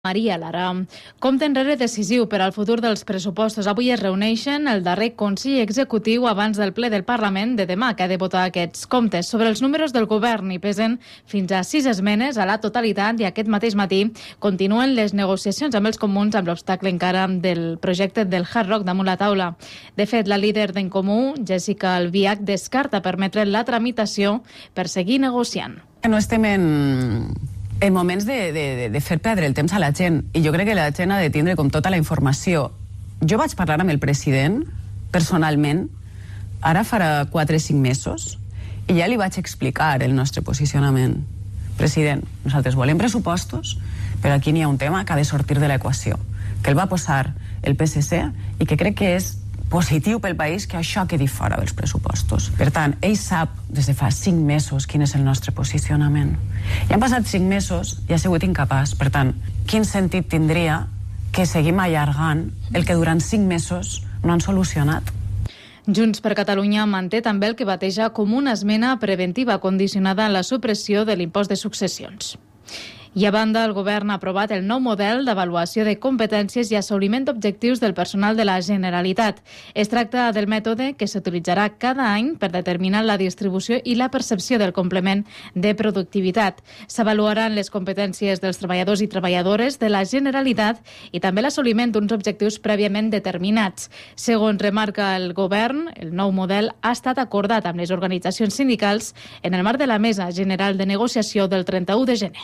Maria Lara. Compte enrere decisiu per al futur dels pressupostos. Avui es reuneixen el darrer Consell Executiu abans del ple del Parlament de demà, que ha de votar aquests comptes. Sobre els números del govern hi pesen fins a 6 esmenes a la totalitat i aquest mateix matí continuen les negociacions amb els comuns amb l'obstacle encara del projecte del Hard Rock damunt la taula. De fet, la líder d'En Comú, Jessica Albiach, descarta permetre la tramitació per seguir negociant. No estem en moments de fer perdre el temps a la gent, i jo crec que la gent ha de tindre com tota la informació. Jo vaig parlar amb el president personalment ara farà 4 o 5 mesos i ja li vaig explicar el nostre posicionament. President, nosaltres volem pressupostos, però aquí n'hi ha un tema que ha de sortir de l'equació, que el va posar el PSC i que crec que és positiu pel país que això quedi fora dels pressupostos. Per tant, ell sap des de fa 5 mesos quin és el nostre posicionament. Ja han passat 5 mesos i ha sigut incapaç. Per tant, quin sentit tindria que seguim allargant el que durant 5 mesos no han solucionat? Junts per Catalunya manté també el que bateja com una esmena preventiva condicionada a la supressió de l'impost de successions. I a banda, el govern ha aprovat el nou model d'avaluació de competències i assoliment d'objectius del personal de la Generalitat. Es tracta del mètode que s'utilitzarà cada any per determinar la distribució i la percepció del complement de productivitat. S'avaluaran les competències dels treballadors i treballadores de la Generalitat i també l'assoliment d'uns objectius prèviament determinats. Segons remarca el govern, el nou model ha estat acordat amb les organitzacions sindicals en el marc de la Mesa General de Negociació del 31 de gener.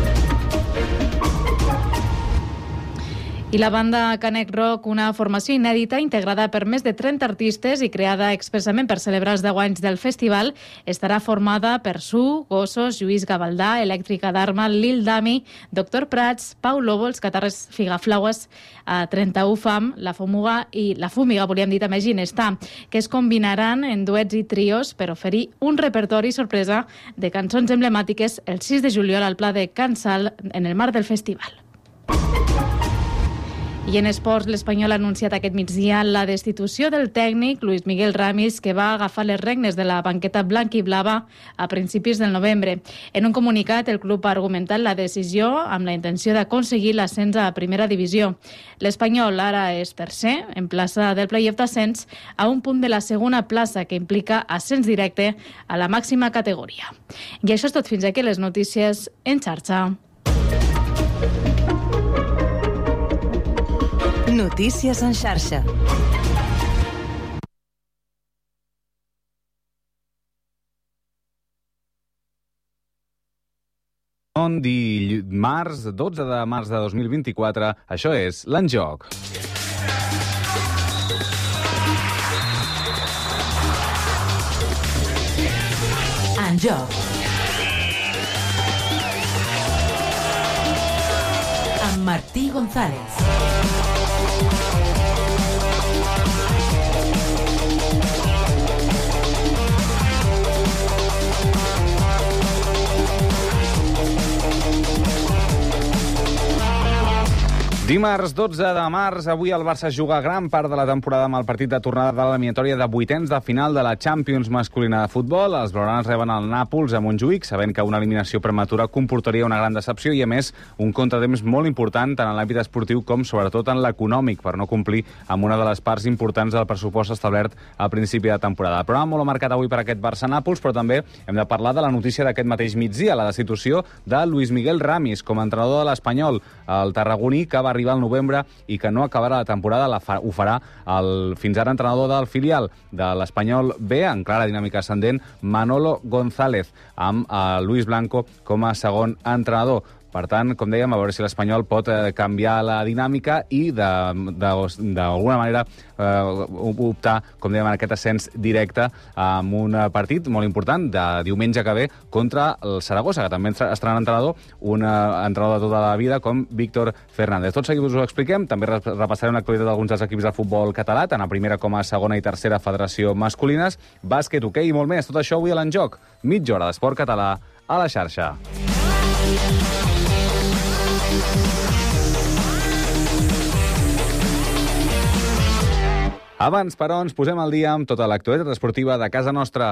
I la banda Canet Rock, una formació inèdita integrada per més de 30 artistes i creada expressament per celebrar els 10 anys del festival, estarà formada per Su, Gossos, Lluís Gavaldà, Elèctrica d'Arma, Lil Dami, Doctor Prats, Pau Lóbols, Catarres Figaflaues, 31 Fam, La Fúmiga, volíem dir també Ginestar, que es combinaran en duets i trios per oferir un repertori sorpresa de cançons emblemàtiques el 6 de juliol al Pla de Can Sal en el marc del festival. I en esports, l'Espanyol ha anunciat aquest migdia la destitució del tècnic Luis Miguel Ramis, que va agafar les regnes de la banqueta blanca i blava a principis del novembre. En un comunicat, el club ha argumentat la decisió amb la intenció d'aconseguir l'ascens a primera divisió. L'Espanyol ara és tercer, en plaça del play-off d'ascens, a un punt de la segona plaça, que implica ascens directe a la màxima categoria. I això és tot fins aquí les notícies en xarxa. Notícies en xarxa. Dimarts, 12 de març de 2024, això és l'Enjoc. Enjoc. Amb Martí González. Dimarts 12 de març, avui el Barça juga gran part de la temporada amb el partit de tornada de l'eliminatòria de vuitens de final de la Champions masculina de futbol. Els blaugranes reben el Nàpols a Montjuïc, sabent que una eliminació prematura comportaria una gran decepció i, a més, un contratemps molt important tant en l'àmbit esportiu com, sobretot, en l'econòmic, per no complir amb una de les parts importants del pressupost establert al principi de temporada. El programa molt marcat avui per aquest Barça-Nàpols, però també hem de parlar de la notícia d'aquest mateix migdia, la destitució de Luis Miguel Ramis com a entrenador de l'Espanyol, el tarragoní, que va arribar al novembre i que no acabarà la temporada, ho farà el fins ara entrenador del filial de l'Espanyol B, en clara dinàmica ascendent, Manolo González, amb Luis Blanco com a segon entrenador. Per tant, com dèiem, a veure si l'Espanyol pot canviar la dinàmica i d'alguna manera optar, com dèiem, en aquest ascens directe amb un partit molt important de diumenge que ve contra el Saragossa, que també estarà entrenador, un entrenador de tota la vida com Víctor Fernández. Tot seguit us ho expliquem, també repassarem l'actualitat d'alguns dels equips de futbol català, tant a primera com a segona i tercera federació masculines, bàsquet, hoquei i molt més. Tot això avui a l'Enjoc. Mitja hora d'esport català a la xarxa. Abans, però, ens posem al dia amb tota l'actualitat esportiva de casa nostra.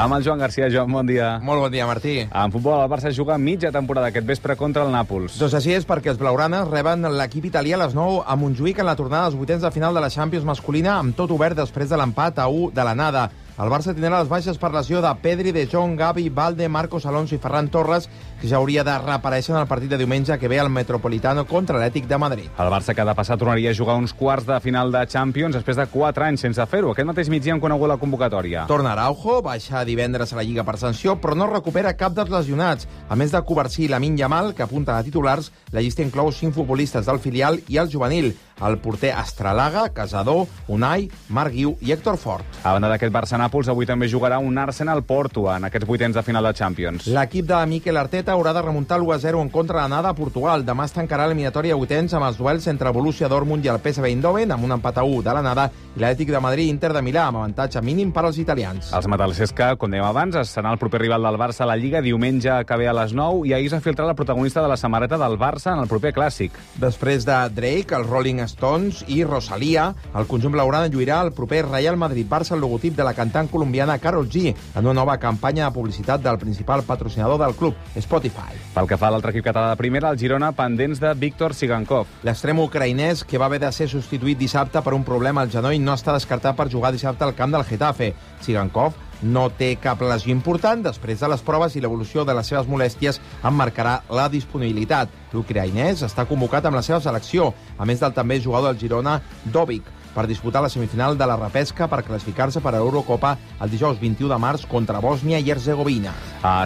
Amb el Joan Garcia. Joan, bon dia. Molt bon dia, Martí. En futbol, el Barça juga mitja temporada aquest vespre contra el Nàpols. Doncs així és, perquè els blaugranes reben l'equip italià a les 9 a Montjuïc en la tornada dels vuitens de final de la Champions masculina, amb tot obert després de l'empat a 1 de l'anada. El Barça tindrà les baixes per lesió de Pedri, De Jong, Gavi, Valde, Marcos Alonso i Ferran Torres, que ja hauria de reaparèixer en el partit de diumenge que ve al Metropolitano contra l'Atlètic de Madrid. El Barça que ha de passar tornaria a jugar uns quarts de final de Champions després de 4 anys sense fer-ho. Aquest mateix migdia han conegut la convocatòria. Torna Araujo, baixa divendres a la Lliga per sanció, però no recupera cap dels lesionats. A més de Covarsí i Lamine Yamal, que apunten a titulars, la llista inclou 5 futbolistes del filial i el juvenil, el porter Astralaga, Casador, Unai, Marc Guiu i Héctor Fort. A banda d'aquest Barça-Nàpols, avui també jugarà un Arsenal-Porto en aquests vuitens de final de Champions. L'equip de Mikel Arteta haurà de remuntar l'1-0 en contra l'anada a Portugal. Demà es tancarà l'eliminatòria vuitens amb els duels entre Borussia Dortmund i el PSV Eindhoven, amb un empat a 1 de l'anada, i l'Atlètic de Madrid Inter de Milà, amb avantatge mínim per als italians. Els metalcers que, com dèiem abans, serà el proper rival del Barça a la Lliga diumenge que ve a les 9, i ahir s'ha filtrat la protagonista de la samarreta del Barça en el proper clàssic. Després de Drake, els Rolling Stones i Rosalía, el conjunt blaugrana lluirà el proper Real Madrid-Barça el logotip de la cantant colombiana Karol G en una nova campanya de publicitat del principal patrocinador del club, Spotify. Pel que fa a l'altre equip català de primera, el Girona pendents de Víctor Sigankov. L'extrem ucraïnès, que va haver de ser substituït dissabte per un problema al genoll, no està descartat per jugar dissabte al camp del Getafe. Sigankov no té cap lesió important. Després de les proves i l'evolució de les seves molèsties en marcarà la disponibilitat. L'ucraïnès està convocat amb la seva selecció, a més del també jugador del Girona, Dovic, per disputar la semifinal de la repesca per classificar-se per a l'Eurocopa el dijous 21 de març contra Bòsnia i Herzegovina. A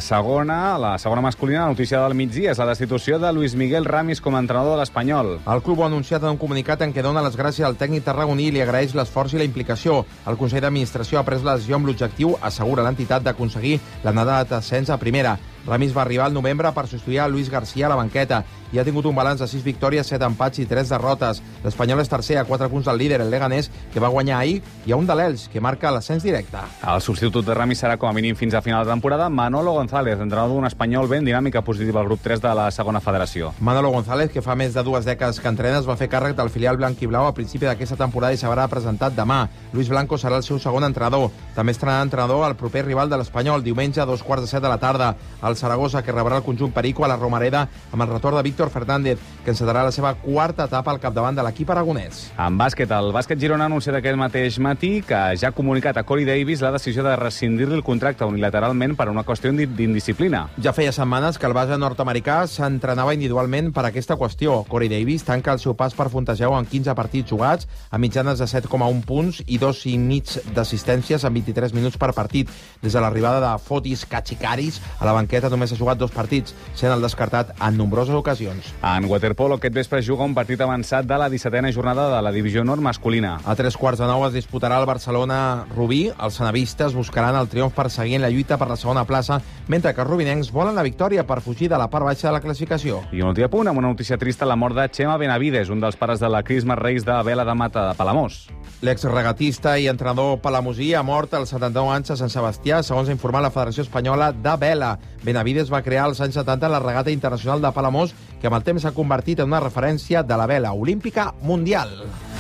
la segona masculina, la notícia del migdia és la destitució de Luis Miguel Ramis com a entrenador de l'Espanyol. El club ho ha anunciat en un comunicat en què dona les gràcies al tècnic tarragoní i li agraeix l'esforç i la implicació. El Consell d'Administració ha pres la decisió amb l'objectiu, assegura l'entitat, d'aconseguir l'anada d'ascens a primera. Ramis va arribar al novembre per substituir a Luis García a la banqueta i ha tingut un balanç de 6 victòries, 7 empats i 3 derrotes. L'Espanyol és tercer a 4 punts del líder, el Leganés, que va guanyar ahir, i a un de l'Elx, que marca l'ascens directe. El substitut de Ramis serà com a mínim fins a final de temporada Manolo González, entrenador d'un Espanyol ben dinàmica positiva al grup 3 de la segona federació. Manolo González, que fa més de 2 dècades que entrena, es va fer càrrec del filial blanc-i-blau a principi d'aquesta temporada i s'haurà presentat demà. Luis Blanco serà el seu segon entrenador. També estrenarà entrenador el proper rival de l'Espanyol, diumenge a 2:15 de la tarda. El Saragossa, que rebrà el conjunt Perico a la Romareda amb el retorn de Víctor Fernández, que encetarà la seva quarta etapa al capdavant de l'equip aragonès. En bàsquet, el Bàsquet Girona ha anunciat aquest mateix matí que ja ha comunicat a Corey Davis la decisió de rescindir-li el contracte unilateralment per una qüestió d'indisciplina. Ja feia setmanes que el base nord-americà s'entrenava individualment per aquesta qüestió. Corey Davis tanca el seu pas per Fontejau en 15 partits jugats, a mitjanes de 7,1 punts i 2,5 d'assistències en 23 minuts per partit. Des de l'arribada de Fotis Kachikaris a la banqueta només ha jugat 2 partits, sent el descartat en nombroses ocasions. En waterpolo, aquest vespre juga un partit avançat de la 17a jornada de la Divisió Nord masculina. A 3:15 es disputarà el Barcelona-Rubí. Els senavistes buscaran el triomf per seguir en la lluita per la segona plaça, mentre que els rubinencs volen la victòria per fugir de la part baixa de la classificació. I un últim apunt, amb una notícia trista, la mort de Chema Benavides, un dels pares de la Crisma Reis de Vela de Mata de Palamós. L'exregatista i entrenador palamosí ha mort als 79 anys a Sant Sebastià, segons ha informat la Federació Espanyola de Vela. Benavides va crear als anys 70 la regata internacional de Palamós, que amb el temps s'ha convertit en una referència de la vela olímpica mundial.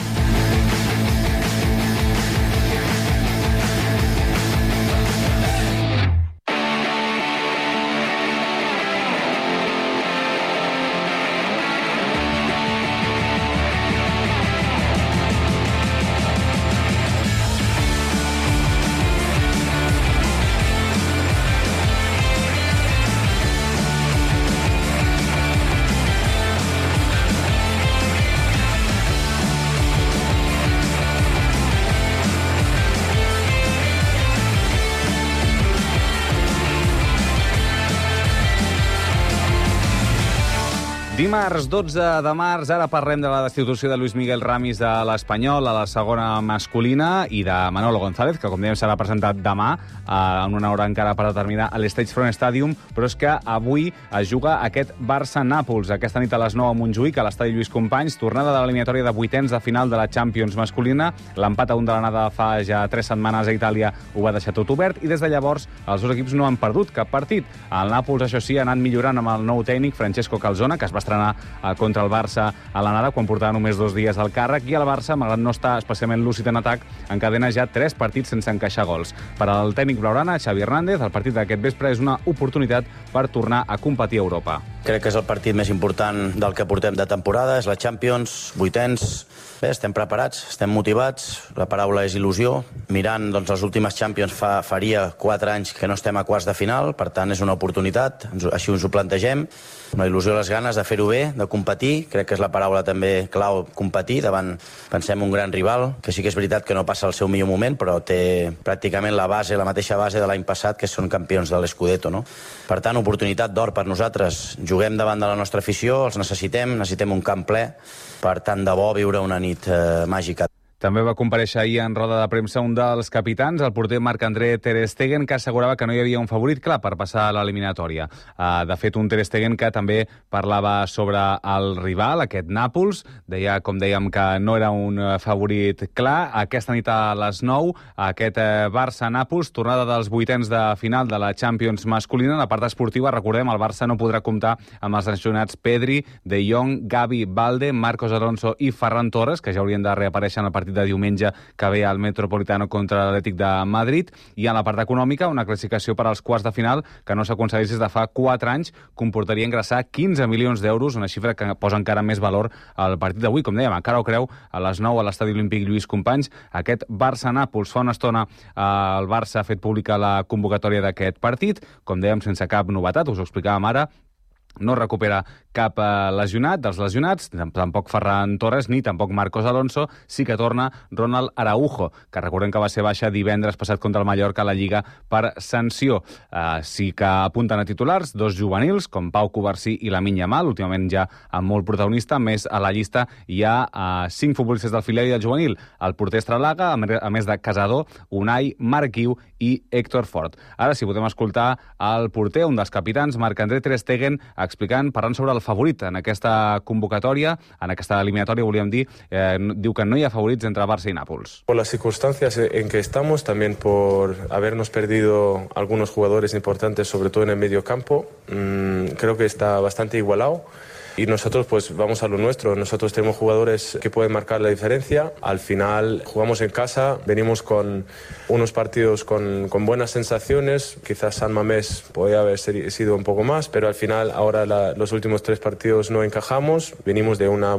Dimarts 12 de març, ara parlem de la destitució de Luis Miguel Ramis de l'Espanyol a la segona masculina i de Manolo González, que com dèiem serà presentat demà en una hora encara per determinar a l'Stagefront Stadium, però és que avui es juga aquest Barça-Nàpols, aquesta nit a les 9 a Montjuïc, a l'estadi Lluís Companys, tornada de l'eliminatòria de vuitens de final de la Champions masculina. L'empat a 1 de l'anada fa ja 3 setmanes a Itàlia ho va deixar tot obert i des de llavors els dos equips no han perdut cap partit. El Nàpols, això sí, ha anat millorant amb el nou tècnic, Francesco Calzona, que es va estrenar contra el Barça a l'anada, quan portava només 2 dies al càrrec, i el Barça, malgrat no estar especialment lúcid en atac, encadena ja 3 partits sense encaixar gols. Per al tècnic blaugrana, Xavi Hernández, el partit d'aquest vespre és una oportunitat per tornar a competir a Europa. Crec que és el partit més important del que portem de temporada, és la Champions, 8ens. Bé, estem preparats, estem motivats, la paraula és il·lusió. Mirant doncs, les últimes Champions faria 4 anys que no estem a quarts de final, per tant és una oportunitat, així ens ho plantegem. Una il·lusió, les ganes de fer-ho bé, de competir, crec que és la paraula també clau, competir, davant, pensem, un gran rival, que sí que és veritat que no passa el seu millor moment, però té pràcticament la mateixa base de l'any passat, que són campions de l'Scudetto, no? Per tant, oportunitat d'or per nosaltres. Juguem davant de la nostra afició, els necessitem un camp ple, per tant de bo viure una nit màgica. També va comparèixer ahir en roda de premsa un dels capitans, el porter Marc-André Ter Stegen, que assegurava que no hi havia un favorit clar per passar a l'eliminatòria. De fet, un Ter Stegen que també parlava sobre el rival, aquest Nàpols. Deia, com dèiem, que no era un favorit clar. Aquesta nit a les 9, aquest Barça-Nàpols, tornada dels 8ens de final de la Champions masculina. En la part esportiva, recordem, el Barça no podrà comptar amb els sancionats Pedri, De Jong, Gavi, Balde, Marcos Alonso i Ferran Torres, que ja haurien de reaparèixer en el partit de diumenge que ve al Metropolitano contra l'Atlètic de Madrid. I en la part econòmica, una classificació per als quarts de final que no s'aconsegueix des de fa 4 anys, comportaria ingressar 15 milions d'euros, una xifra que posa encara més valor al partit d'avui. Com dèiem, encara ho creu, a les 9 a l'Estadi Olímpic Lluís Companys, aquest Barça-Nàpols. Fa una estona el Barça ha fet pública la convocatòria d'aquest partit, com dèiem, sense cap novetat, us ho explicàvem ara. No recupera cap lesionat dels lesionats, tampoc Ferran Torres ni tampoc Marcos Alonso. Sí que torna Ronald Araujo, que recordem que va ser baixa divendres passat contra el Mallorca a la Lliga per sanció. Sí que apunten a titulars 2 juvenils, com Pau Covarsí i Lamine Yamal, últimament ja amb molt protagonista. Més a la llista hi ha 5 futbolistes del filial i del juvenil. El porter Estralaga, a més de Casador, Unai, Marc Guiu i Héctor Fort. Ara sí, podem escoltar el porter, un dels capitans, Marc-André Ter Stegen, parlant sobre el favorit en aquesta convocatòria, en aquesta eliminatòria, volíem dir, diu que no hi ha favorits entre Barça i Nàpols. Por las circunstancias en que estamos, también por habernos perdido algunos jugadores importantes, sobre todo en el medio campo, creo que está bastante igualado. Y nosotros pues vamos a lo nuestro. Nosotros tenemos jugadores que pueden marcar la diferencia. Al final jugamos en casa, venimos con unos partidos con buenas sensaciones. Quizás San Mamés podría haber sido un poco más, pero al final ahora los últimos 3 partidos no encajamos. Venimos de una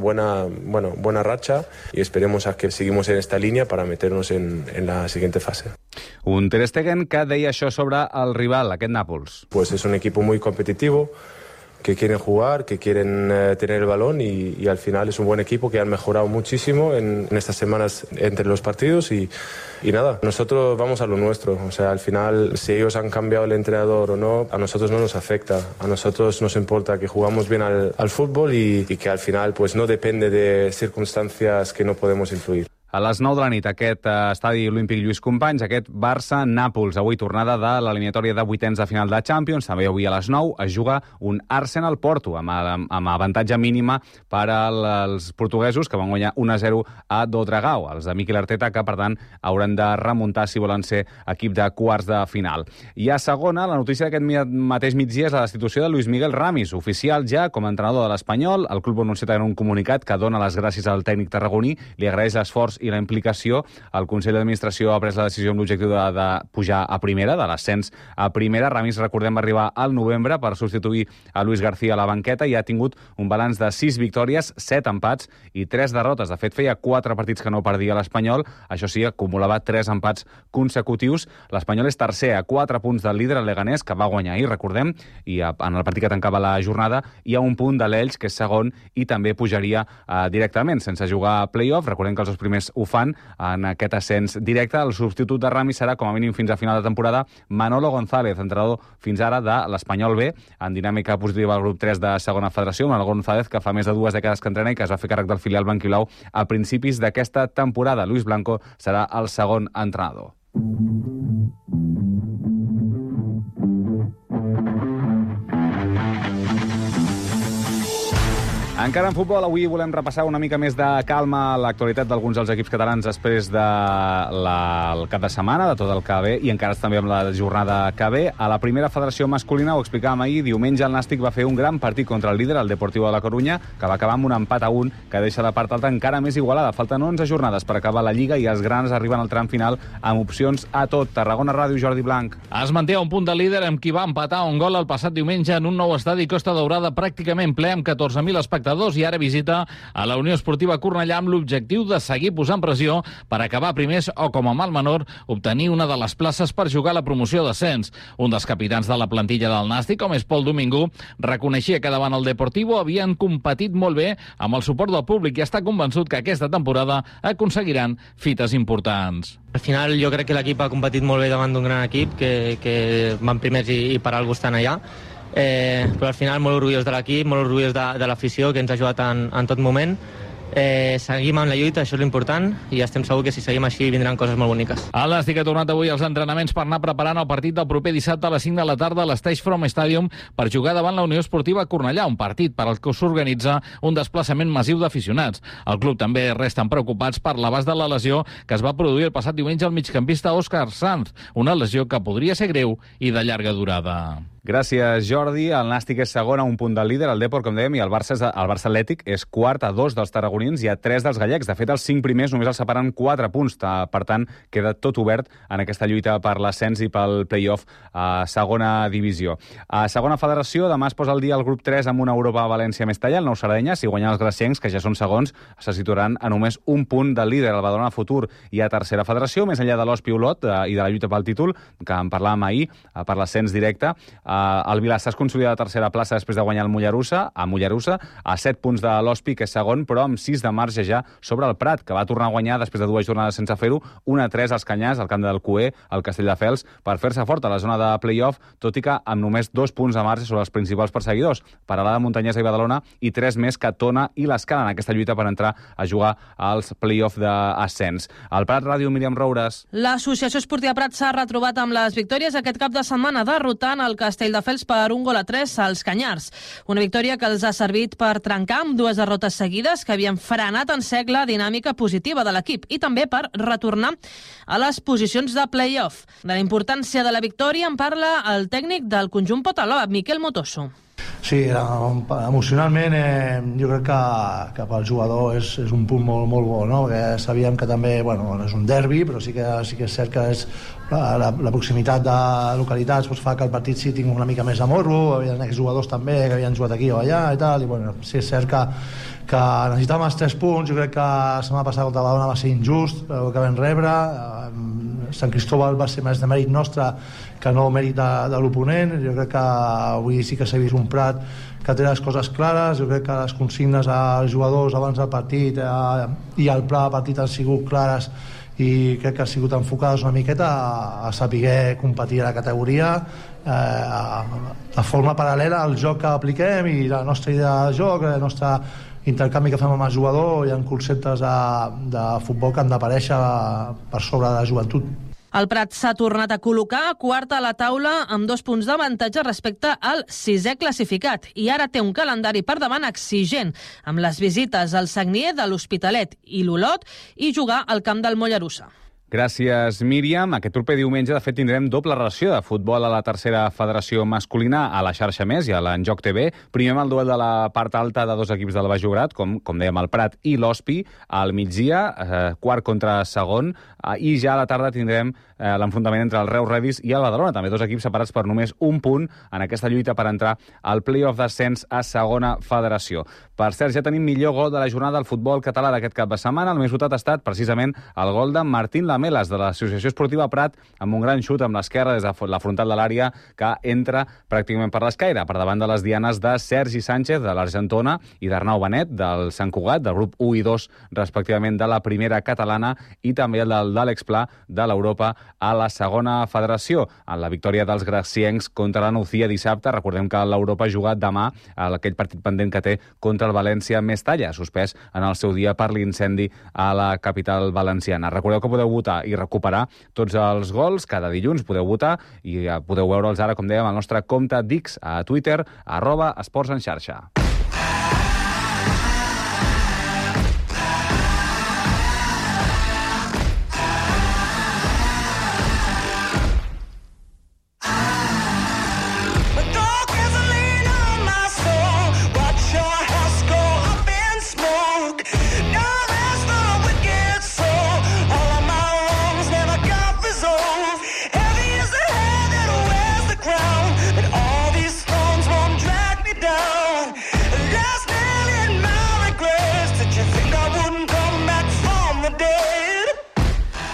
buena racha y esperemos a que seguimos en esta línea para meternos en la siguiente fase. Un Ter Stegen que deia això sobre el rival, aquest Nàpols. Pues es un equipo muy competitivo, que quieren jugar, que quieren tener el balón y al final es un buen equipo que han mejorado muchísimo en estas semanas entre los partidos y nada, nosotros vamos a lo nuestro. O sea, al final, si ellos han cambiado el entrenador o no, a nosotros no nos afecta. A nosotros nos importa que jugamos bien al fútbol y que al final pues no depende de circunstancias que no podemos influir. A les 9 de la nit, aquest Estadi Olímpic Lluís Companys, aquest Barça-Nàpols. Avui tornada de l'eliminatòria de 8ens de final de Champions. També avui a les 9 es juga un Arsenal-Porto, amb avantatge mínima per als portuguesos, que van guanyar 1-0 a Dragao. Els de Mikel Arteta, que per tant hauran de remuntar si volen ser equip de quarts de final. I a segona, la notícia d'aquest mateix migdia és la destitució de Luis Miguel Ramis, oficial ja com a entrenador de l'Espanyol. El club ha anunciat en un comunicat que dona les gràcies al tècnic tarragoní, li agraeix l'esforç i la implicació. El Consell d'Administració ha pres la decisió amb l'objectiu de pujar a primera, de l'ascens a primera. Ramis, recordem, va arribar al novembre per substituir a Luis García a la banqueta i ha tingut un balanç de 6 victòries, 7 empats i 3 derrotes. De fet, feia 4 partits que no perdia l'Espanyol. Això sí, acumulava 3 empats consecutius. L'Espanyol és tercer a 4 punts del líder, el Leganés, que va guanyar ahir, recordem, i en el partit que tancava la jornada hi ha un punt de l'Elx, que és segon, i també pujaria directament, sense jugar a play-off. Recordem que els dos primers ho fan en aquest ascens directe. El substitut de Ramis serà, com a mínim fins a final de temporada, Manolo González, entrenador fins ara de l'Espanyol B, en dinàmica positiva al grup 3 de segona federació. Manolo González, que fa més de 2 dècades que entrena i que es va fer càrrec del filial blanquiblau a principis d'aquesta temporada. Luis Blanco serà el segon entrenador. Encara en futbol, avui volem repassar una mica més de calma l'actualitat d'alguns dels equips catalans després del cap de setmana, de tot el que ve, i encara també amb la jornada que ve. A la primera federació masculina, ho explicàvem ahir, diumenge el Nàstic va fer un gran partit contra el líder, el Deportivo de la Corunya, que va acabar amb un empat a 1, que deixa la part alta encara més igualada. Falten 11 jornades per acabar la Lliga i els grans arriben al tram final amb opcions a tot. Tarragona Ràdio, Jordi Blanc. Es manté a un punt de líder amb qui va empatar un gol el passat diumenge en un nou estadi Costa Daurada pràcticament ple amb 14.000 espectadors i ara visita a la Unió Esportiva Cornellà amb l'objectiu de seguir posant pressió per acabar primers o, com a mal menor, obtenir una de les places per jugar a la promoció d'ascens. Un dels capitans de la plantilla del Nàstic, com és Pol Domingo, reconeixia que davant el Deportivo havien competit molt bé amb el suport del públic i està convençut que aquesta temporada aconseguiran fites importants. Al final jo crec que l'equip ha competit molt bé davant d'un gran equip que van primers i per algú estan allà. Però al final molt orgullós de l'equip, molt orgullós de l'afició que ens ha ajudat en tot moment. Seguim amb la lluita, això és l'important, i estem segurs que si seguim així vindran coses molt boniques. El Nàstic ha tornat avui als entrenaments per anar preparant el partit del proper dissabte a les 5 de la tarda a l'Stage From Stadium per jugar davant la Unió Esportiva Cornellà, un partit per al que s'organitza un desplaçament massiu d'aficionats. El club també resten preocupats per l'abast de la lesió que es va produir el passat diumenge al migcampista Òscar Sanz, una lesió que podria ser greu i de llarga durada. Gràcies, Jordi. El Nàstic és segon a un punt del líder, el Depor, com dèiem, i el Barça Atlètic és quart a 2 dels tarragonins i a 3 dels gallecs. De fet, els 5 primers només els separen 4 punts. Per tant, queda tot obert en aquesta lluita per l'ascens i pel play-off a segona divisió. A segona federació, demà es posa al dia el grup 3 amb una Europa València-Mestalla, el Nou Sardenya. Si guanyen els graciencs, que ja són segons, se situaran a només un punt del líder, el Badalona Futur. I a tercera federació, més enllà de l'Ospi Olot i de la lluita pel títol, que en parlàvem ahir, per l'ascens directe, el Vilassar es consolida a la tercera plaça després de guanyar el Mollerussa, a 7 punts de l'Ospi, que és segon, però amb 6 de marge ja sobre el Prat, que va tornar a guanyar després de 2 jornades sense fer-ho, 1-3 als Canyars, al camp del Cué, al Castelldefels, per fer-se fort a la zona de play-off, tot i que amb només 2 punts de marge sobre els principals perseguidors, Peralada, Muntanyesa i Badalona, i 3 més que Tona i l'Escala en aquesta lluita per entrar a jugar als play-off d'ascens. Al Prat Ràdio, Míriam Roures. L'Associació Esportiva Prat s'ha retrobat amb les victòries aquest cap de setmana, derrotant el Castelldefels per 1-3 als Canyars. Una victòria que els ha servit per trencar amb 2 derrotes seguides que havien frenat en sec la dinàmica positiva de l'equip i també per retornar a les posicions de play-off. De la importància de la victòria en parla el tècnic del conjunt Potaló, Miquel Motoso. Sí, emocionalment jo crec que pel jugador és un punt molt bo, no? Perquè sabíem que també, bueno, és un derbi, però sí que és cert que la proximitat de localitats fa que el partit sí tingui una mica més de morro, hi havia exjugadors també que havien jugat aquí o allà i tal, i bueno, sí és cert que necessitàvem els 3 punts. Jo crec que la setmana passada contra Badalona va ser injust el que vam rebre. Sant Cristóbal va ser més de mèrit nostre que no mèrit de l'oponent. Jo crec que avui sí que s'ha vist un Prat que té les coses clares. Jo crec que les consignes als jugadors abans del partit i al pla de partit han sigut clares i crec que han sigut enfocades una miqueta a saber competir a la categoria de forma paral·lela al joc que apliquem i la nostra idea de joc, el nostre intercanvi que fem amb el jugador. Hi ha conceptes de futbol que han d'aparèixer per sobre de la joventut. El Prat s'ha tornat a col·locar quart a la taula amb 2 punts d'avantatge respecte al 6è classificat i ara té un calendari per davant exigent amb les visites al Sagnier de l'Hospitalet i l'Olot i jugar al camp del Mollerussa. Gràcies, Míriam. Aquest proper diumenge, de fet, tindrem doble ració de futbol a la tercera federació masculina a la xarxa Més i a l'Enjoc TV. Primer amb el duel de la part alta de 2 equips del Baix Llobregat, com dèiem, el Prat i l'Ospi, al migdia, quart contra segon, i ja a la tarda tindrem l'enfrontament entre el Reus Redis i el Badalona, també 2 equips separats per només un punt en aquesta lluita per entrar al play-off d'ascens a segona federació. Per cert, ja tenim millor gol de la jornada al futbol català d'aquest cap de setmana. El més votat ha estat precisament el gol de Martín Lamelas, de l'Associació Esportiva Prat, amb un gran xut amb l'esquerra des de la frontal de l'àrea que entra pràcticament per l'escaire, per davant de les dianes de Sergi Sánchez, de l'Argentona, i d'Arnau Benet, del Sant Cugat, del grup 1 i 2, respectivament, de la primera catalana, i també el d'Àlex Pla, de l'Europa, a la segona federació, en la victòria dels graciencs contra la Nucía dissabte. Recordem que l'Europa ha jugat demà aquell partit pendent que té contra el València-Mestalla, suspès en el seu dia per l'incendi a la capital valenciana. Recordeu que podeu votar i recuperar tots els gols. Cada dilluns podeu votar i podeu veure'ls ara, com dèiem, al nostre compte d'X a Twitter, @esportsenxarxa.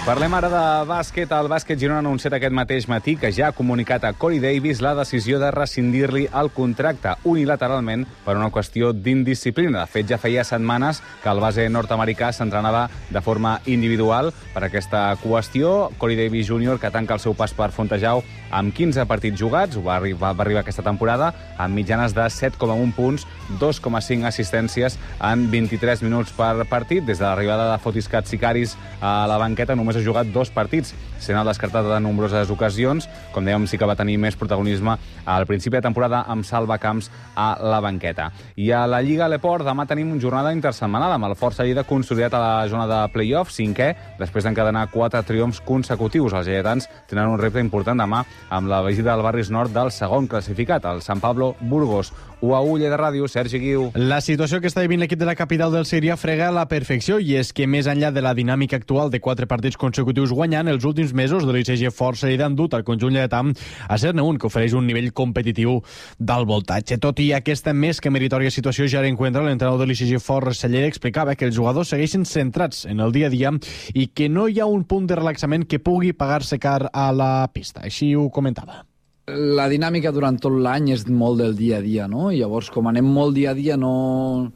Parlem ara de bàsquet. El Bàsquet Girona ha anunciat aquest mateix matí que ja ha comunicat a Corey Davis la decisió de rescindir-li el contracte unilateralment per una qüestió d'indisciplina. De fet, ja feia setmanes que el base nord-americà s'entrenava de forma individual per aquesta qüestió. Corey Davis Jr., que tanca el seu pas per Fontejau amb 15 partits jugats, va arribar aquesta temporada amb mitjanes de 7,1 punts, 2,5 assistències en 23 minuts per partit. Des de l'arribada de Fotis Katsikaris a la banqueta només ha jugat 2 partits, sent el descartat de nombroses ocasions. Com dèiem, sí que va tenir més protagonisme al principi de temporada amb salvacamps a la banqueta. I a la Lliga L'Eport demà tenim una jornada intersetmanal amb el Força Lleida consolidat a la zona de play-off, 5è, després d'encadenar 4 triomfs consecutius. Els lleidatans tenen un repte important demà amb la visita del Barris Nord del segon classificat, el San Pablo Burgos. 1-1, Lleida Ràdio, Sergi Guiu. La situació que està vivint l'equip de la capital del Segrià frega a la perfecció, i és que més enllà de la dinàmica actual de 4 partits consecutius guanyant, els últims mesos de l'ICG Força Lleida han dut al conjunt lleidatà a ser-ne un que ofereix un nivell competitiu d'alt voltatge. Tot i aquesta més que meritòria situació, ja l'encuentra l'entrenador de l'ICG Força Lleida explicava que els jugadors segueixen centrats en el dia a dia i que no hi ha un punt de relaxament que pugui pagar-se car a la pista. Així ho comentava. La dinàmica durant tot l'any és molt del dia a dia, no? I llavors, com anem molt dia a dia, no...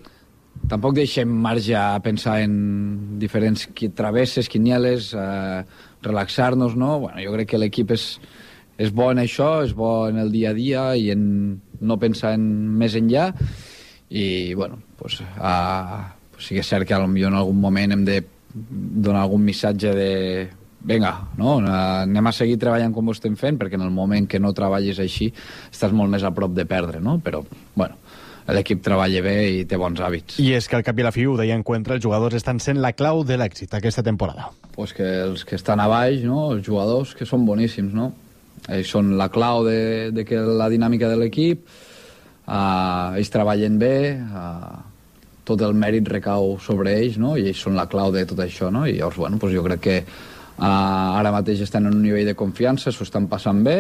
Tampoc deixem marge a pensar en diferents travesses, quinieles, relaxar-nos, no? Bueno, jo crec que l'equip és bo en això, és bo en el dia a dia i en no pensar en més enllà. I, bueno, pues sí que és cert que potser en algun moment hem de donar algun missatge de... Vinga, no? Anem a seguir treballant com ho estem fent, perquè en el moment que no treballis així estàs molt més a prop de perdre, no? Però, bueno, l'equip treballa bé i té bons hàbits. I és que al cap i a la fi, ho deia Encuentra, els jugadors estan sent la clau de l'èxit aquesta temporada. Pues que els que estan a baix, no? Els jugadors, que són boníssims, no? Ells són la clau de que la dinàmica de l'equip, ells treballen bé, tot el mèrit recau sobre ells, no? I ells són la clau de tot això, no? I llavors, bueno, pues jo crec que ara mateix estan en un nivell de confiança, s'ho estan passant bé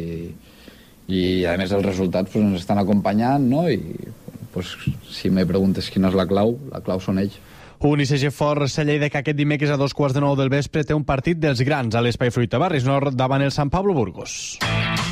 i a més els resultats pues, ens estan acompanyant, no? I pues, si me preguntes quina és la clau són ells. Un ICG Força Lleida que aquest dimecres a 2:15 del vespre té un partit dels grans a l'Espai Fruita Barris Nord davant el San Pablo Burgos.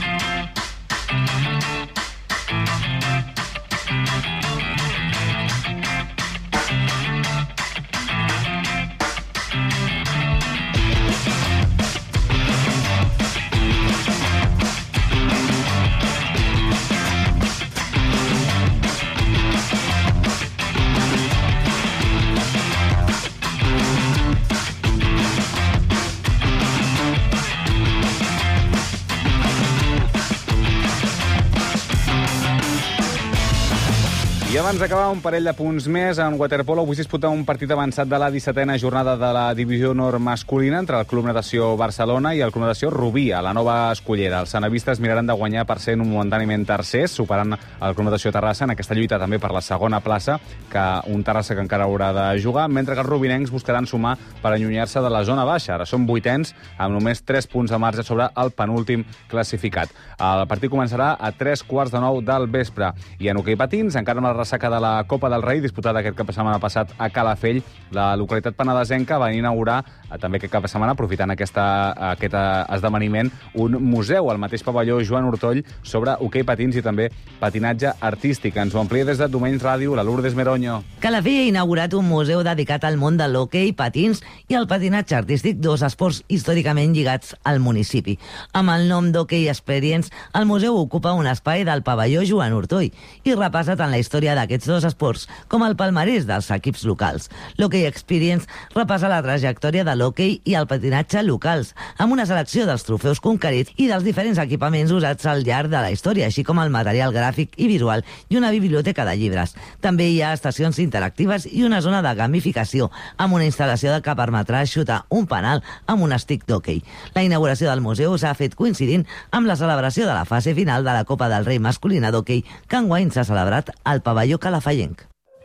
I abans d'acabar, un parell de punts més. En waterpolo avui disputa un partit avançat de la 17a jornada de la Divisió Nord masculina entre el Club Natació Barcelona i el Club Natació Rubí, a la Nova Escullera. Els sanavistes miraran de guanyar per ser momentàniament tercers, superant el Club Natació Terrassa en aquesta lluita també per la segona plaça, que un Terrassa que encara haurà de jugar, mentre que els rubinencs buscaran sumar per allunyar-se de la zona baixa. Ara són 8ens, amb només 3 punts de marge sobre el penúltim classificat. El partit començarà a 3:15 del vespre. I en hoquei patins, encara amb la ressaca de la Copa del Rei, disputada aquest cap de setmana passat a Calafell, la localitat penedesenca va inaugurar, també aquest cap de setmana, aprofitant aquest esdeveniment, un museu al mateix pavelló Joan Ortoll sobre hoquei patins i també patinatge artístic. Ens ho amplia des de Domenys Ràdio, la Lourdes Meroño. Calafell ha inaugurat un museu dedicat al món de l'hoquei patins i al patinatge artístic, dos esports històricament lligats al municipi. Amb el nom d'Hockey Experience, el museu ocupa un espai del pavelló Joan Ortoll i repassa tant la història d'aquests dos esports com el palmarès dels equips locals. L'Hockey Experience repassa la trajectòria de l'hoquei i el patinatge locals, amb una selecció dels trofeus conquerits i dels diferents equipaments usats al llarg de la història, així com el material gràfic i visual i una biblioteca de llibres. També hi ha estacions interactives i una zona de gamificació, amb una instal·lació que permetrà xutar un penal amb un stick d'hoquei. La inauguració del museu s'ha fet coincidint amb la celebració de la fase final de la Copa del Rei masculina d'hoquei, que enguany s'ha celebrat al pavelló calafallenc.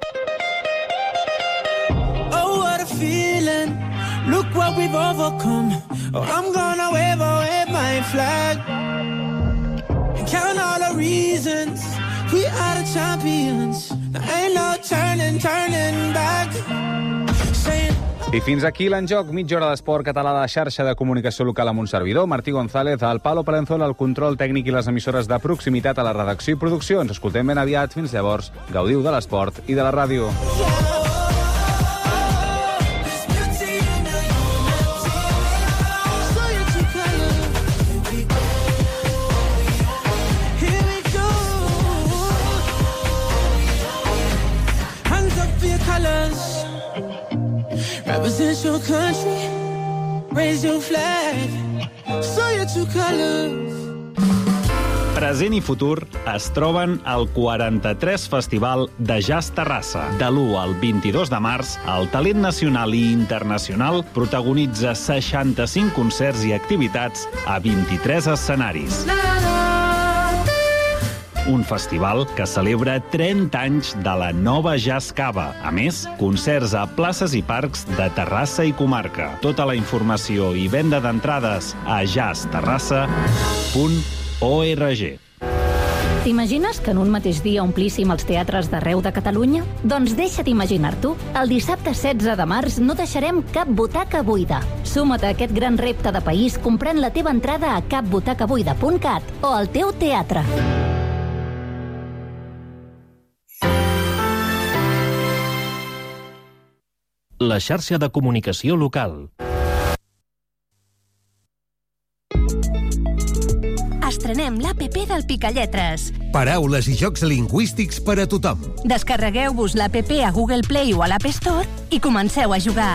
Oh, what a feeling. Look what we've overcome. Oh, I'm gonna wave my flag and count all the reasons we are the champions. There ain't no turning back. Saying I fins aquí l'Enjoc, mitja hora d'esport català de xarxa de comunicació local amb un servidor, Martí González, al Palo Palenzuela, el control tècnic i les emissores de proximitat a la redacció i producció. Ens escoltem ben aviat. Fins llavors, gaudiu de l'esport i de la ràdio. Represent your country, raise your flag, show your true colors. Present i futur es troben al 43 Festival de Jazz Terrassa. De l'1 al 22 de març, el talent nacional i internacional protagonitza 65 concerts i activitats a 23 escenaris. Un festival que celebra 30 anys de la nova Jazz Cava. A més, concerts a places i parcs de Terrassa i comarca. Tota la informació i venda d'entrades a jazzterrassa.org. T'imagines que en un mateix dia omplíssim els teatres d'arreu de Catalunya? Doncs deixa't imaginar-t'ho. El dissabte 16 de març no deixarem cap butaca buida. Suma't a aquest gran repte de país comprant la teva entrada a capbutacabuida.cat o al teu teatre. La xarxa de comunicació local. Estrenem l'APP del Picalletres. Paraules i jocs lingüístics per a tothom. Descarregueu-vos l'APP a Google Play o a l'App Store i comenceu a jugar.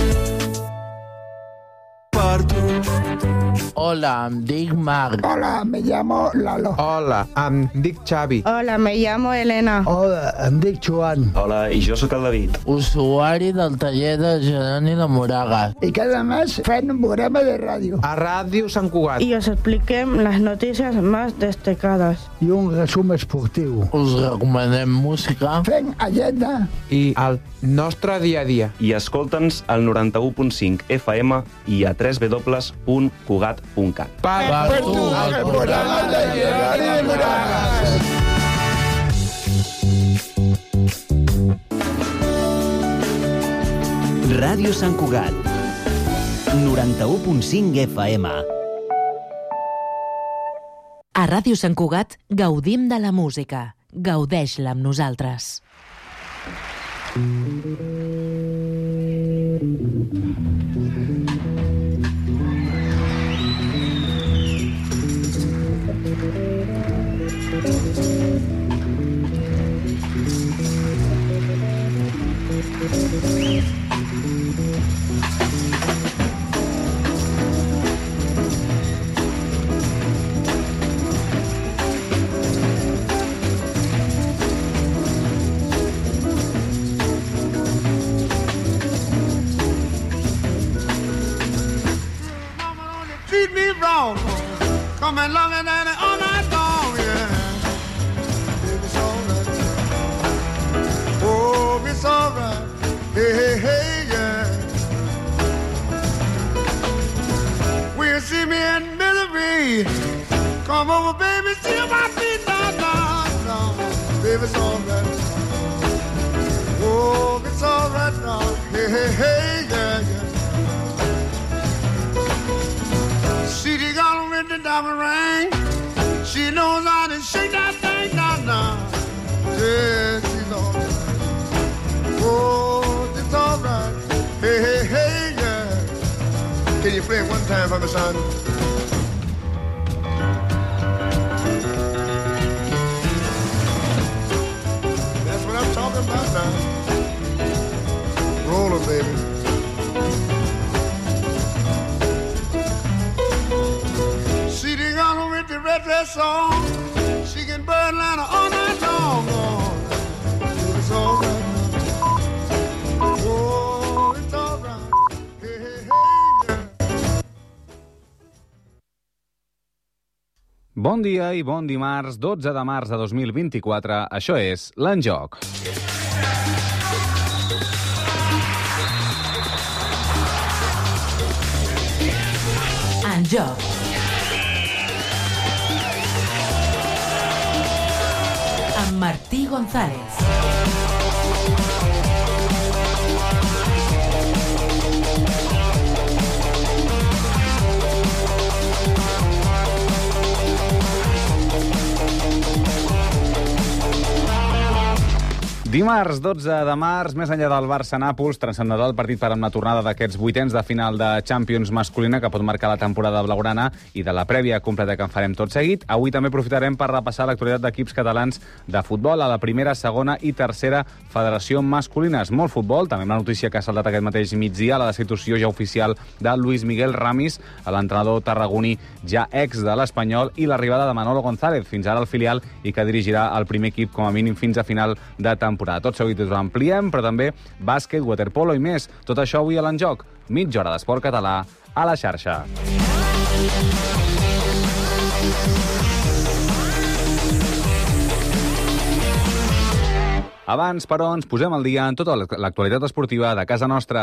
Hola, em dic Marc. Hola, me llamo Lalo. Hola, em dic Xavi. Hola, me llamo Elena. Hola, em dic Joan. Hola, i jo sóc el David. Usuari del taller de Geroni de Moragas. Y cada mes fan un programa de radio. A Ràdio Sant Cugat. Y os expliquem las noticias más destacadas. Y un resumen esportiu. Us recomanem música. Fem agenda. I el nostre dia a dia. I escolta'ns al 91.5 FM i a www.cugat.cat. Per tu, el programa de Geroni de Moragas. Ràdio Sant Cugat, 91.5 FM. A Ràdio Sant Cugat gaudim de la música. Gaudeix-la amb nosaltres. Treat me wrong, come along and all night long, yeah. It's alright. Oh, it's alright. Hey, hey, hey, yeah. When you see me in misery, come over, baby, see my feet, no, no, no. Baby, it's alright. Oh, it's alright now. Hey, hey, hey, yeah, yeah. See the girl with the diamond ring. She knows how to shake that thing down, down. Yeah, she's all right. Oh, it's all right. Hey, hey, hey, yeah. Can you play it one time for me, son? That's what I'm talking about now. Roll it, baby. The red dress on, she can burn Atlanta all night long. It's all right. Oh, it's all right. Hey, hey, hey, yeah. Bon dia i bon dimarts, 12 de març de 2024. Això és l'Enjoc. Enjoc. Martí González. Dimarts, 12 de març, més enllà del Barça-Nàpols, transcenderà el partit per amb la tornada d'aquests vuitens de final de Champions masculina que pot marcar la temporada blaugrana i de la prèvia completa que en farem tot seguit. Avui també aprofitarem per repassar l'actualitat d'equips catalans de futbol a la primera, segona i tercera federació masculines. Molt futbol, també una notícia que ha saltat aquest mateix migdia, la destitució ja oficial de Luis Miguel Ramis, l'entrenador tarragoní ja ex de l'Espanyol, i l'arribada de Manolo González, fins ara al filial, i que dirigirà el primer equip com a mínim fins a final de temporada. Tot seguit ho ampliem, però també bàsquet, waterpolo i més. Tot això avui a l'Enjoc. Mitja hora d'esport català a la xarxa. Abans, però, ens posem al dia en tota l'actualitat esportiva de casa nostra.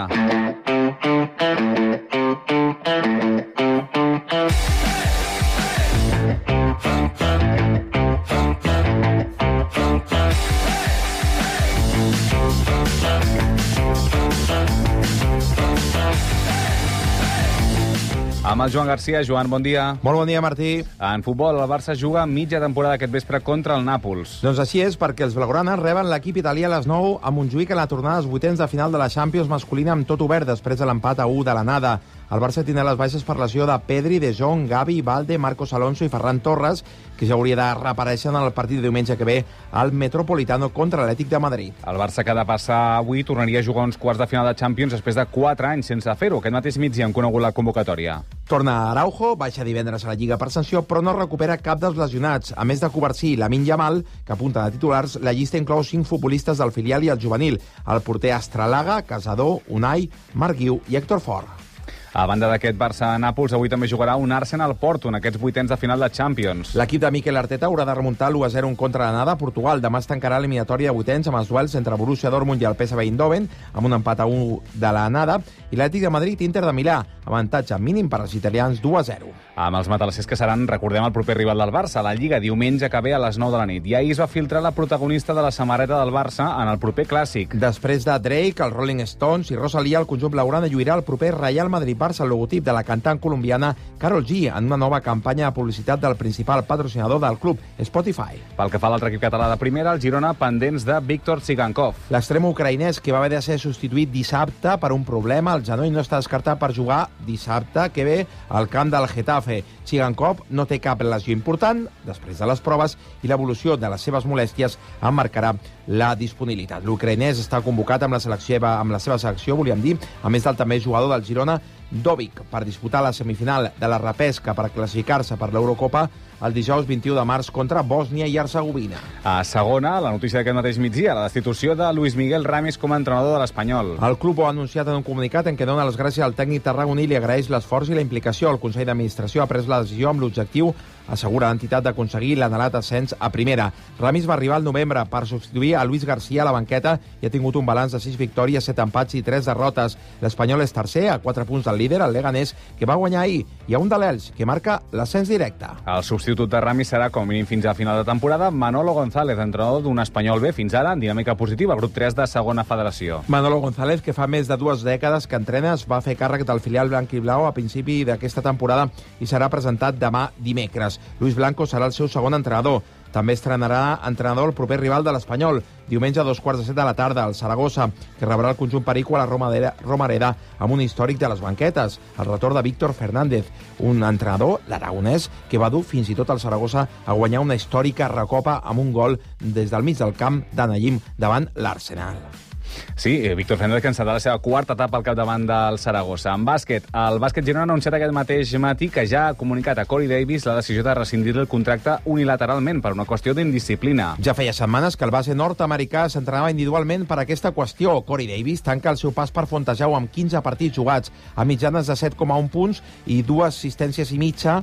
Amb el Joan Garcia. Joan, bon dia. Molt bon dia, Martí. En futbol, el Barça juga mitja temporada aquest vespre contra el Nàpols. Doncs així és, perquè els blaugranes reben l'equip italià a les 9 a Montjuïc en la tornada dels vuitens de final de la Champions masculina amb tot obert després de l'empat a 1 de l'anada. El Barça tindrà les baixes per lesió de Pedri, De Jong, Gavi, Valde, Marcos Alonso i Ferran Torres, que ja hauria de reaparèixer en el partit de diumenge que ve al Metropolitano contra l'Atlètic de Madrid. El Barça, que ha de passar avui, tornaria a jugar uns quarts de final de Champions després de 4 anys sense fer-ho. Aquest mateix migdia han conegut la convocatòria. Torna Araujo, baixa divendres a la Lliga per sanció, però no recupera cap dels lesionats. A més de Covarsí i Lamine Yamal, que apunta de titulars, la llista inclou 5 futbolistes del filial i el juvenil. El porter Astralaga, Casador, Unai, Marc Guiu i Héctor Fort. A banda d'aquest Barça-Nàpols, avui també jugarà un Arsenal-Porto en aquests vuitens de final de Champions. L'equip de Mikel Arteta haurà de remuntar l'1-0 en contra l'anada a Portugal. Demà es tancarà l'eliminatòria de vuitens amb els duels entre Borussia Dortmund i el PSV Eindhoven, amb un empat a 1 de l'anada, i l'Atlètic de Madrid Inter de Milà, avantatge mínim per als italians 2-0. Amb els matalassers que seran, recordem, el proper rival del Barça, la Lliga, diumenge que ve a les 9 de la nit. I ahir es va filtrar la protagonista de la samarreta del Barça en el proper clàssic. Després de Drake, els Rolling Stones i Rosalía, el conjunt blaugrana lluirà el proper Real Madrid-Barça, el logotip de la cantant colombiana Karol G, en una nova campanya de publicitat del principal patrocinador del club, Spotify. Pel que fa a l'altre equip català de primera, el Girona, pendents de Víctor Tsigankov. L'extrem ucraïnès, que va haver de ser substituït dissabte per un problema al genoll, no està descartat per jugar dissabte que ve al camp del Getafe. Tsigankov no té cap lesió important després de les proves i l'evolució de les seves molèsties en marcarà la disponibilitat. L'ucraïnès està convocat amb la seva selecció, volíem dir, a més del també jugador del Girona, Dovic, per disputar la semifinal de la repesca per classificar-se per l'Eurocopa el dijous 21 de març contra Bòsnia i Hercegovina. A segona, la notícia d'aquest mateix migdia, la destitució de Luis Miguel Ramis com a entrenador de l'Espanyol. El club ho ha anunciat en un comunicat en què dona les gràcies al tècnic tarragoní i li agraeix l'esforç i la implicació. El Consell d'Administració ha pres la decisió amb l'objectiu, assegura l'entitat, d'aconseguir l'anhelat ascens a primera. Ramis va arribar al novembre per substituir a Luis García a la banqueta i ha tingut un balanç de 6 victòries, 7 empats i 3 derrotes. L'Espanyol és tercer, a 4 punts del líder, el Leganés, que va guanyar ahir, i a un de l'Elx, que marca l'ascens directe. El substitut de Ramis serà, com a mínim fins a final de temporada, Manolo González, entrenador d'un Espanyol B, fins ara en dinàmica positiva, grup 3 de segona federació. Manolo González, que fa més de 2 dècades que entrena, es va fer càrrec del filial blanc-i-blau a principi d'aquesta temporada i serà presentat demà dimecres. Luis Blanco serà el seu segon entrenador. També estrenarà entrenador el proper rival de l'Espanyol, diumenge a 2:15 de la tarda, el Saragossa, que rebrà el conjunt perico a la Romareda amb un històric de les banquetes, el retorn de Víctor Fernández, un entrenador, l'aragonès, que va dur fins i tot al Saragossa a guanyar una històrica recopa amb un gol des del mig del camp d'Anahim davant l'Arsenal. Sí, Víctor Fernández, que encetarà la seva quarta etapa al capdavant del Saragossa. En bàsquet, el Bàsquet Girona ha anunciat aquest mateix matí que ja ha comunicat a Corey Davis la decisió de rescindir el contracte unilateralment per una qüestió d'indisciplina. Ja feia setmanes que el base nord-americà s'entrenava individualment per aquesta qüestió. Corey Davis tanca el seu pas per Fontejau amb 15 partits jugats, a mitjanes de 7,1 punts i 2 assistències i mitja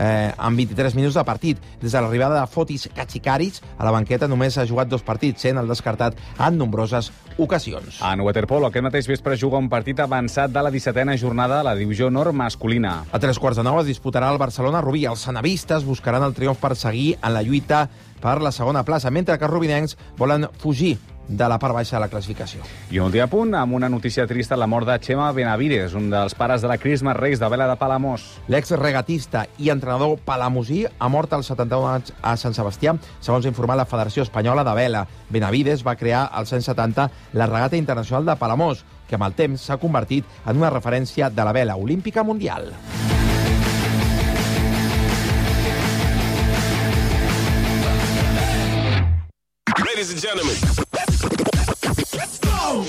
en 23 minuts de partit. Des de l'arribada de Fotis Kachikaris a la banqueta només ha jugat 2 partits, sent el descartat en nombroses ocasions. En waterpolo, aquest mateix vespre juga un partit avançat de la 17a jornada a la divisió nord masculina. A 3:15 es disputarà el Barcelona-Rubí. Els sanavistes buscaran el triomf per seguir en la lluita per la segona plaça, mentre que els rubinencs volen fugir de la part baixa de la classificació. I un últim apunt, amb una notícia trista, la mort de Chema Benavides, un dels pares de la Christmas Reis de vela de Palamós. L'exregatista i entrenador palamosí ha mort als 71 anys a Sant Sebastià, segons ha informat la Federació Espanyola de Vela. Benavides va crear als anys 70 la regata internacional de Palamós, que amb el temps s'ha convertit en una referència de la vela olímpica mundial. Ladies and gentlemen, let's go!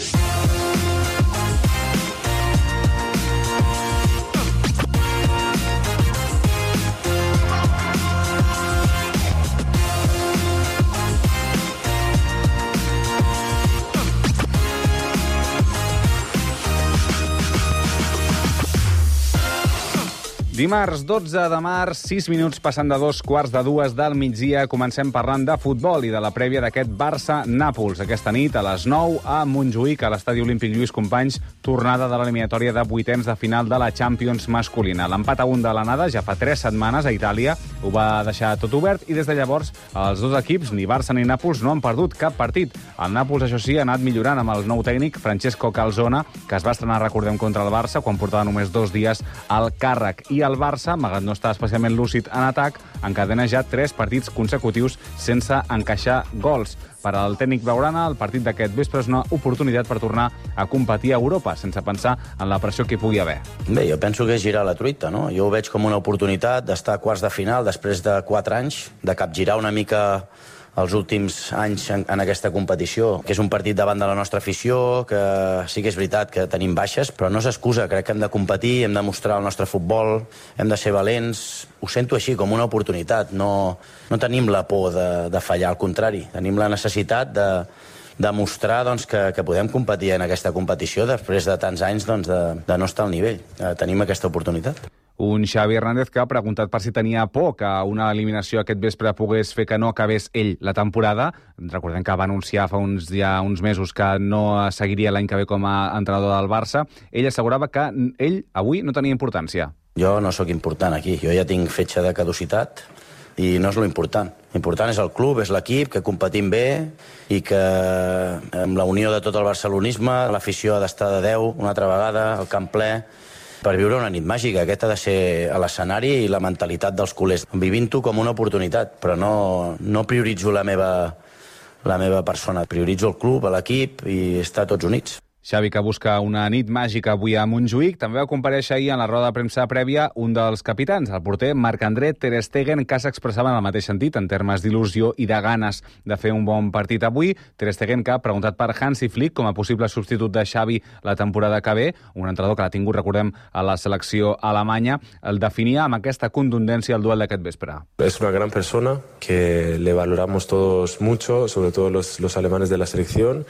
Dimarts 12 de març, 6 minuts passant de 2:15 del migdia, comencem parlant de futbol i de la prèvia d'aquest Barça-Nàpols. Aquesta nit, a les 9, a Montjuïc, a l'estadi olímpic Lluís Companys, tornada de l'eliminatòria de vuitens de final de la Champions masculina. L'empat a 1 de l'anada ja fa 3 setmanes a Itàlia ho va deixar tot obert i des de llavors els dos equips, ni Barça ni Nàpols, no han perdut cap partit. El Nàpols, això sí, ha anat millorant amb el nou tècnic Francesco Calzona, que es va estrenar, recordem, contra el Barça, quan portava només 2 dies al càrrec. I el Barça, malgrat no estar especialment lúcid en atac, encadena ja 3 partits consecutius sense encaixar gols. Per al tècnic blaugrana, el partit d'aquest vespre és una oportunitat per tornar a competir a Europa, sense pensar en la pressió que hi pugui haver. Bé, jo penso que és girar la truita, no? Jo ho veig com una oportunitat d'estar a quarts de final després de 4 anys, de capgirar una mica els últims anys en aquesta competició, que és un partit davant de la nostra afició, que sí que és veritat que tenim baixes, però no s'excusa, crec que hem de competir, hem de mostrar el nostre futbol, hem de ser valents. Ho sento així, com una oportunitat, no tenim la por de fallar, al contrari, tenim la necessitat de demostrar doncs, que podem competir en aquesta competició després de tants anys doncs, de no estar al nivell. Tenim aquesta oportunitat. Un Xavi Hernández que ha preguntat per si tenia por que una eliminació aquest vespre pogués fer que no acabés ell la temporada. Recordem que va anunciar fa uns mesos que no seguiria l'any que ve com a entrenador del Barça. Ell assegurava que ell avui no tenia importància. Jo no sóc important aquí, jo ja tinc fetge de caducitat i no és lo important. L'important és el club, és l'equip, que competim bé i que amb la unió de tot el barcelonisme l'afició ha d'estar de 10 una altra vegada, el camp ple, per viure una nit màgica. Aquest ha de ser a l'escenari i la mentalitat dels culers. Vivint-ho com una oportunitat, però no prioritzo la meva persona. Prioritzo el club, l'equip i estar tots units. Xavi, que busca una nit màgica avui a Montjuïc, també va comparèixer ahir en la roda de premsa prèvia un dels capitans, el porter Marc-André ter Stegen, que s'expressava en el mateix sentit, en termes d'il·lusió i de ganes de fer un bon partit avui. Ter Stegen, que ha preguntat per Hansi Flick com a possible substitut de Xavi la temporada que ve, un entrenador que l'ha tingut, recordem, a la selecció alemanya, el definia amb aquesta contundència el duel d'aquest vespre. Es una gran persona que le valoramos todos mucho, sobre todo los alemanes de la selección.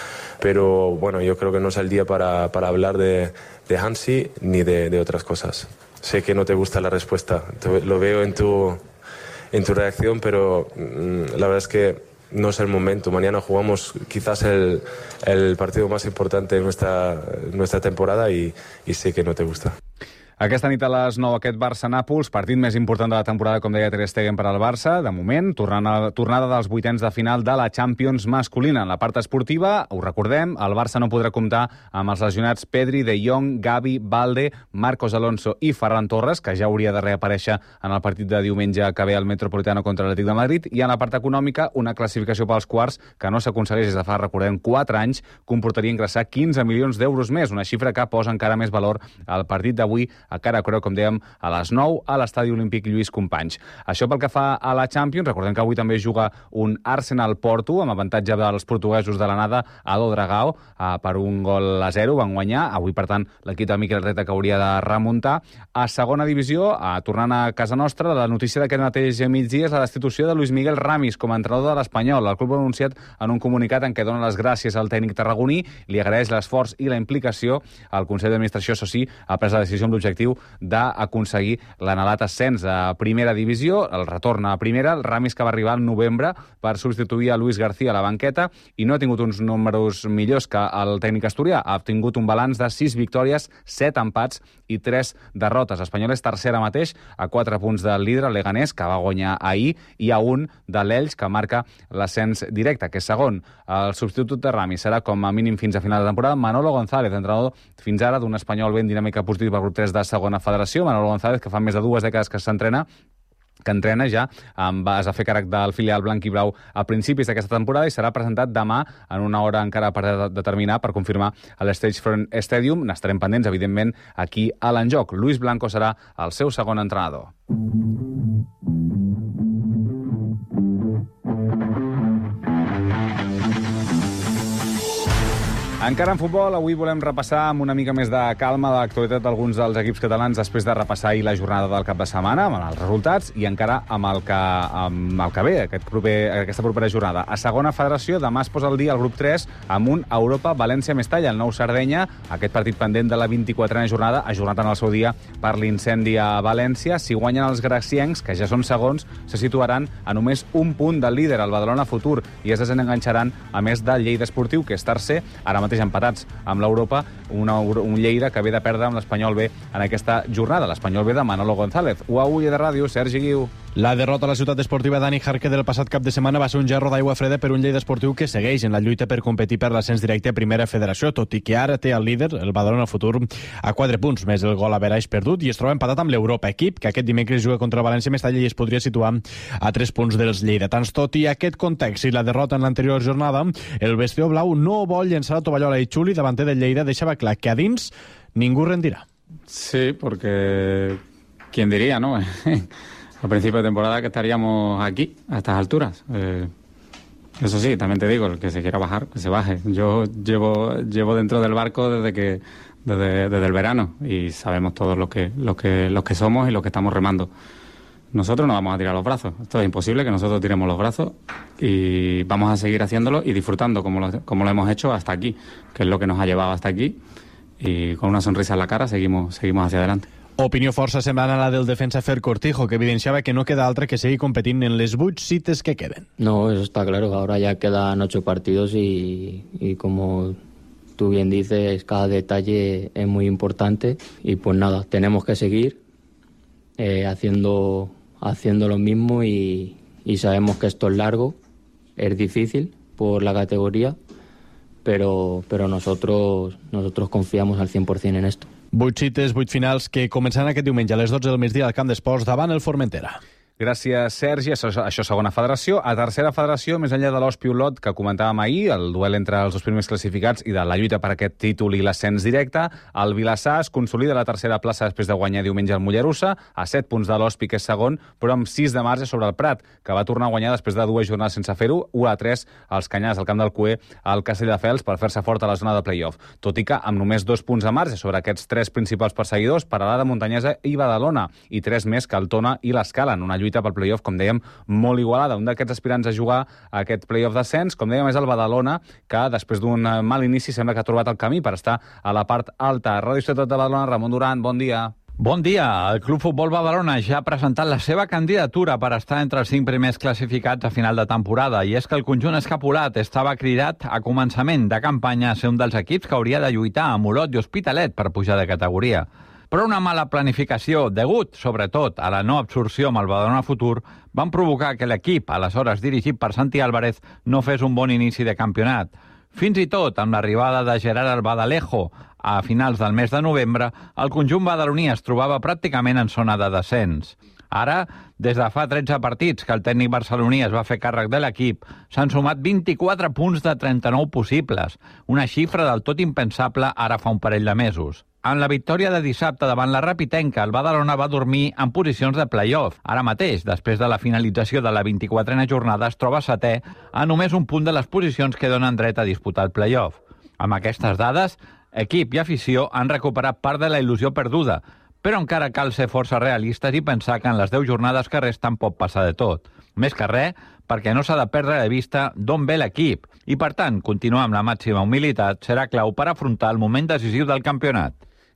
Pero bueno, yo creo que no es el día para hablar de Hansi ni de otras cosas. Sé que no te gusta la respuesta, lo veo en tu reacción, pero la verdad es que no es el momento. Mañana jugamos quizás el partido más importante de nuestra temporada y sé que no te gusta. Aquesta nit a les 9, aquest Barça-Nàpols, partit més important de la temporada, com deia Ter Stegen, per al Barça. De moment, tornada dels vuitens de final de la Champions masculina. En la part esportiva, ho recordem, el Barça no podrà comptar amb els lesionats Pedri, De Jong, Gavi, Balde, Marcos Alonso i Ferran Torres, que ja hauria de reaparèixer en el partit de diumenge que ve al Metropolitano contra l'Atlètic de Madrid. I en la part econòmica, una classificació pels quarts que no s'aconsegueix des de fa, recordem, 4 anys, comportaria ingressar 15 milions d'euros més, una xifra que posa encara més valor al partit d'avui, a cara a creu, com dèiem, a les 9 a l'estadi olímpic Lluís Companys. Això pel que fa a la Champions, recordem que avui també juga un Arsenal-Porto, amb avantatge dels portuguesos de l'anada a Do Dragao, per 1-0, van guanyar. Avui, per tant, l'equip de Mikel Arteta que hauria de remuntar. A segona divisió, tornant a casa nostra, la notícia d'aquest mateix migdia és la destitució de Luis Miguel Ramis com a entrenador de l'Espanyol. El club ha anunciat en un comunicat en què dona les gràcies al tècnic tarragoní, li agraeix l'esforç i la implicació. El Consell d'Administració, això sí, ha pres la decisió amb l'objectiu l'objectiu d'aconseguir l'anhelat ascens a primera divisió, el retorn a primera, el Ramis que va arribar al novembre per substituir a Luis García a la banqueta i no ha tingut uns números millors que el tècnic asturià. Ha tingut un balanç de 6 victòries, 7 empats i 3 derrotes. Espanyol és tercera mateix, a 4 punts del líder, el Leganés, que va guanyar ahir, i a 1 de l'Elx, que marca l'ascens directe, que és segon. El substitut de Ramis serà com a mínim fins a final de temporada Manolo González, entrenador fins ara d'un Espanyol ben dinàmica positiva per grup 3 de segona federació. Manolo González, que fa més de 2 dècades que s'entrena, que entrena ja, es va fer càrrec del filial blanc i blau a principis d'aquesta temporada i serà presentat demà en una hora encara per determinar, per confirmar a l'Stagefront Stadium. N'estarem pendents, evidentment, aquí a l'Enjoc. Luis Blanco serà el seu segon entrenador. Encara en futbol, avui volem repassar amb una mica més de calma l'actualitat d'alguns dels equips catalans després de repassar ahir la jornada del cap de setmana, amb els resultats, i encara amb el que ve, aquesta propera jornada. A segona federació, demà es posa al dia el grup 3 amb un Europa-València-Mestalla, el nou Sardenya, aquest partit pendent de la 24a jornada, ajornat en el seu dia per l'incendi a València. Si guanyen els graciencs, que ja són segons, se situaran a només un punt del líder, el Badalona Futur, i es desenganxaran a més del Lleida Esportiu, que és tercer, ara mateix empatats amb l'Europa, un Lleida que ve de perdre amb l'Espanyol B en aquesta jornada. L'Espanyol B de Manolo González. UAU de ràdio, Sergi Guiu. La derrota a la ciutat esportiva Dani Jarque del passat cap de setmana va ser un gerro d'aigua freda per un Lleida esportiu que segueix en la lluita per competir per l'ascens directe a primera federació, tot i que ara té el líder, el Badalona Futur, a 4 punts, més el gol a veraix perdut, i es troba empatat amb l'Europa, equip que aquest dimecres juga contra el València-Mestalla i es podria situar a 3 punts dels lleidatans. Tot i aquest context i la derrota en l'anterior jornada, el bestió blau no vol llençar la tovallola i Xuli, davanter del Lleida, deixava clar que a dins ningú rendirà. Sí, porque ¿quién diría, no? Al principio de temporada que estaríamos aquí, a estas alturas. Eso sí, también te digo, el que se quiera bajar, que se baje. Yo llevo dentro del barco desde el verano y sabemos todos lo que somos y lo que estamos remando. Nosotros no vamos a tirar los brazos. Esto es imposible que nosotros tiremos los brazos y vamos a seguir haciéndolo y disfrutando como lo hemos hecho hasta aquí, que es lo que nos ha llevado hasta aquí, y con una sonrisa en la cara seguimos hacia adelante. Opinió força semblant a la del defensa Fer Cortijo, que evidenciaba que no queda altra que seguir competint en les 8 cites que queden. No, eso está claro. Ahora ya quedan 8 partidos y como tú bien dices, cada detalle es muy importante. Y pues nada, tenemos que seguir haciendo lo mismo y sabemos que esto es largo, es difícil por la categoría, pero nosotros confiamos al 100% en esto. 8 cites, 8 finals que començaran aquest diumenge a les 12 del migdia al camp d'esports davant el Formentera. Gràcies, Sergi. Això segona federació. A tercera federació, més enllà de l'Ospi Olot, que comentàvem ahir, el duel entre els 2 primers classificats i de la lluita per aquest títol i l'ascens directe, el Vilassar es consolida la tercera plaça després de guanyar diumenge el Mollerussa, a 7 punts de l'Ospi, que és segon, però amb 6 de marge sobre el Prat, que va tornar a guanyar després de 2 jornades sense fer-ho, 1-3 als Canyars, al camp del Cué, al Castelldefels, per fer-se fort a la zona de play-off. Tot i que amb només 2 punts de marge sobre aquests 3 principals perseguidors, Peralada, Montanyesa i Badalona, i 3 més que el Tona i l'Escala, en una lluita pel play-off, com dèiem, molt igualada. Un d'aquests aspirants a jugar a aquest play-off d'ascens, com dèiem, és el Badalona, que després d'un mal inici sembla que ha trobat el camí per estar a la part alta. Ràdio Ciutat de Badalona, Ramon Duran, bon dia. Bon dia. El Club Futbol Badalona ja ha presentat la seva candidatura per estar entre els 5 primers classificats a final de temporada, i és que el conjunt escapulat estava cridat a començament de campanya a ser un dels equips que hauria de lluitar amb Olot i Hospitalet per pujar de categoria. Però una mala planificació, degut, sobretot, a la no absorció amb el Badalona Futur, van provocar que l'equip, aleshores dirigit per Santi Álvarez, no fes un bon inici de campionat. Fins i tot, amb l'arribada de Gerard Albadalejo a finals del mes de novembre, el conjunt badaloní es trobava pràcticament en zona de descens. Ara, des de fa 13 partits que el tècnic barceloní es va fer càrrec de l'equip, s'han sumat 24 punts de 39 possibles, una xifra del tot impensable ara fa un parell de mesos. En la victòria de dissabte davant la Rapitenca, el Badalona va dormir en posicions de play-off. Ara mateix, després de la finalització de la 24a jornada, es troba setè a només un punt de les posicions que donen dret a disputar el play-off. Amb aquestes dades, equip i afició han recuperat part de la il·lusió perduda, però encara cal ser força realistes i pensar que en les 10 jornades que resten pot passar de tot. Més que res, perquè no s'ha de perdre de vista d'on ve l'equip, i per tant, continuar amb la màxima humilitat serà clau per afrontar el moment decisiu del campionat.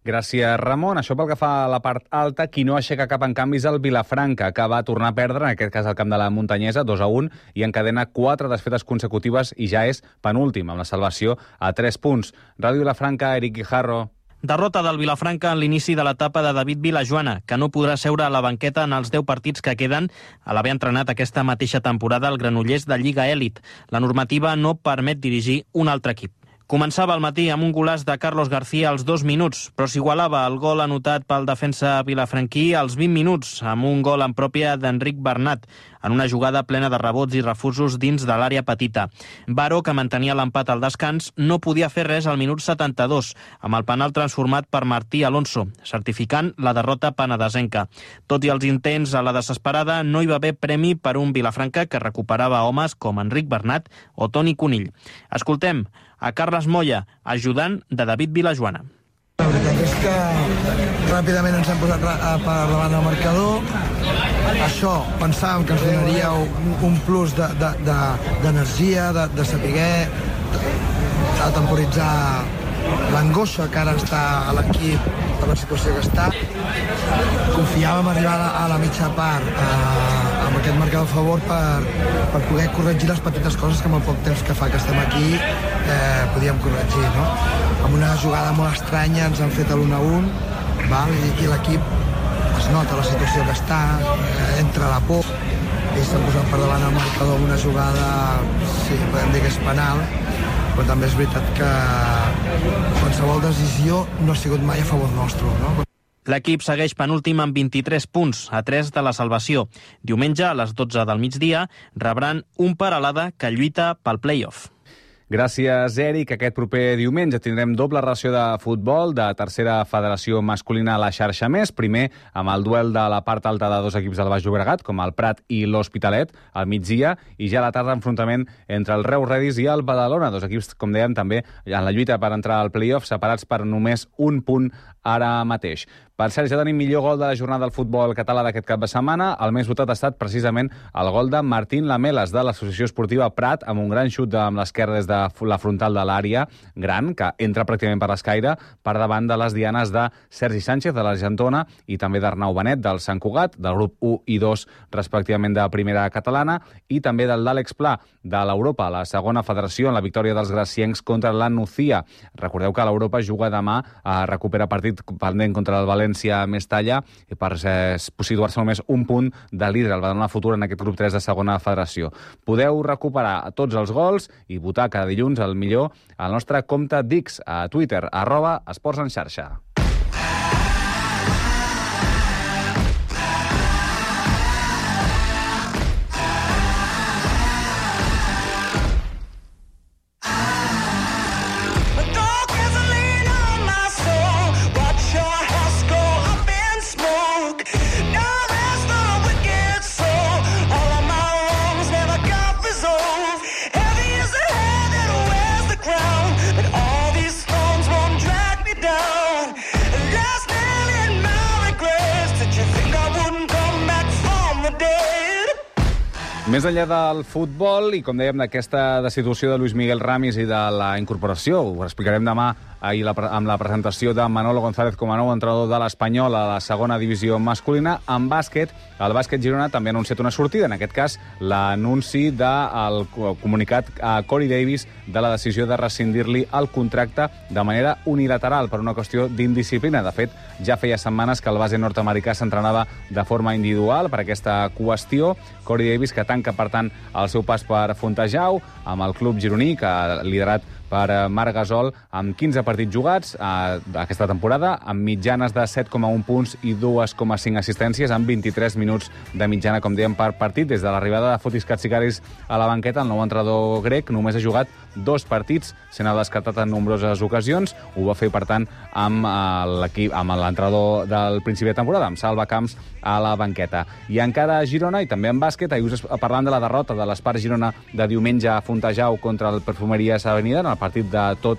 Gràcies, Ramon. Això pel que fa a la part alta, qui no aixeca cap en canvi és el Vilafranca, que va tornar a perdre, en aquest cas al camp de la Muntanyesa, 2-1, i encadena 4 desfetes consecutives i ja és penúltim, amb la salvació a 3 punts. Ràdio Vilafranca, Eric Guijarro. Derrota del Vilafranca en l'inici de l'etapa de David Vilajoana, que no podrà seure a la banqueta en els 10 partits que queden a l'haver entrenat aquesta mateixa temporada al Granollers de Lliga Èlit. La normativa no permet dirigir un altre equip. Començava al matí amb un golaç de Carlos García als 2 minuts, però s'igualava el gol anotat pel defensa vilafranquí als 20 minuts, amb un gol en pròpia d'Enric Bernat, en una jugada plena de rebots i refusos dins de l'àrea petita. Baró, que mantenia l'empat al descans, no podia fer res al minut 72, amb el penal transformat per Martí Alonso, certificant la derrota penedesenca. Tot i els intents a la desesperada, no hi va haver premi per un Vilafranca que recuperava homes com Enric Bernat o Toni Conill. Escoltem a Carles Moya, ajudant de David Vilajoana. La veritat és que ràpidament ens hem posat per davant del marcador. Això pensàvem que ens donaria un plus d'energia, de saber temporitzar l'angoixa que ara està a l'equip per la situació que està. Confiàvem arribar a la mitja part amb aquest marcador a favor per poder corregir les petites coses que amb el poc temps que fa que estem aquí podíem corregir, no? Amb una jugada molt estranya ens han fet l'1-1, i l'equip es nota la situació que està, entra la por, ells s'han posat per davant el marcador amb una jugada, sí, podem dir que és penal, però també és veritat que qualsevol decisió no ha sigut mai a favor nostre, no? L'equip segueix penúltim amb 23 punts, a 3 de la salvació. Diumenge, a les 12 del migdia, rebran un Peralada que lluita pel play-off. Gràcies, Eric. Aquest proper diumenge tindrem doble ració de futbol de tercera federació masculina a la xarxa més. Primer, amb el duel de la part alta de 2 equips del Baix Llobregat, com el Prat i l'Hospitalet, al migdia, i ja a la tarda enfrontament entre el Reus Redis i el Badalona. 2 equips, com dèiem, també en la lluita per entrar al play-off, separats per només un punt ara mateix. Per cert, ja tenim millor gol de la jornada del futbol català d'aquest cap de setmana. El més votat ha estat precisament el gol de Martín Lamelas, de l'Associació Esportiva Prat, amb un gran xut amb l'esquerra des de la frontal de l'àrea gran, que entra pràcticament per l'escaire, per davant de les dianes de Sergi Sánchez, de l'Argentona, i també d'Arnau Benet, del Sant Cugat, del grup 1 i 2, respectivament, de primera catalana, i també del d'Àlex Pla, de l'Europa, la segona federació, en la victòria dels graciencs contra la Nucía. Recordeu que l'Europa juga demà, recupera partit pendent contra el València Mestalla, per situar-se només un punt de líder al Badalona Futur en aquest grup 3 de segona federació. Podeu recuperar tots els gols i votar cada dilluns el millor al nostre compte Dix a Twitter, @esportsenxarxa. Més enllà del futbol i, com dèiem, d'aquesta destitució de Luis Miguel Ramis i de la incorporació, ho explicarem demà amb la presentació de Manolo González com a nou entrenador de l'Espanyol a la segona divisió masculina. En bàsquet, el Bàsquet Girona també ha anunciat una sortida, en aquest cas l'anunci del comunicat a Corey Davis de la decisió de rescindir-li el contracte de manera unilateral per una qüestió d'indisciplina. De fet, ja feia setmanes que el base nord-americà s'entrenava de forma individual per aquesta qüestió. Corey Davis, que tanca, per tant, el seu pas per Fontejau amb el club gironí, que ha liderat per Marc Gasol, amb 15 partits jugats aquesta temporada, amb mitjanes de 7,1 punts i 2,5 assistències, amb 23 minuts de mitjana, com dèiem, per partit. Des de l'arribada de Fotis Katsikaris a la banqueta, el nou entrenador grec només ha jugat 2 partits, sent descartat en nombroses ocasions. Ho va fer, per tant, amb l'entrenador del principi de temporada, amb Salva Camps a la banqueta. I encara a Girona, i també en bàsquet, ahir parlant de la derrota de l'Espart Girona de diumenge a Fontejau contra el Perfumeries Avenida, en el partit de totes,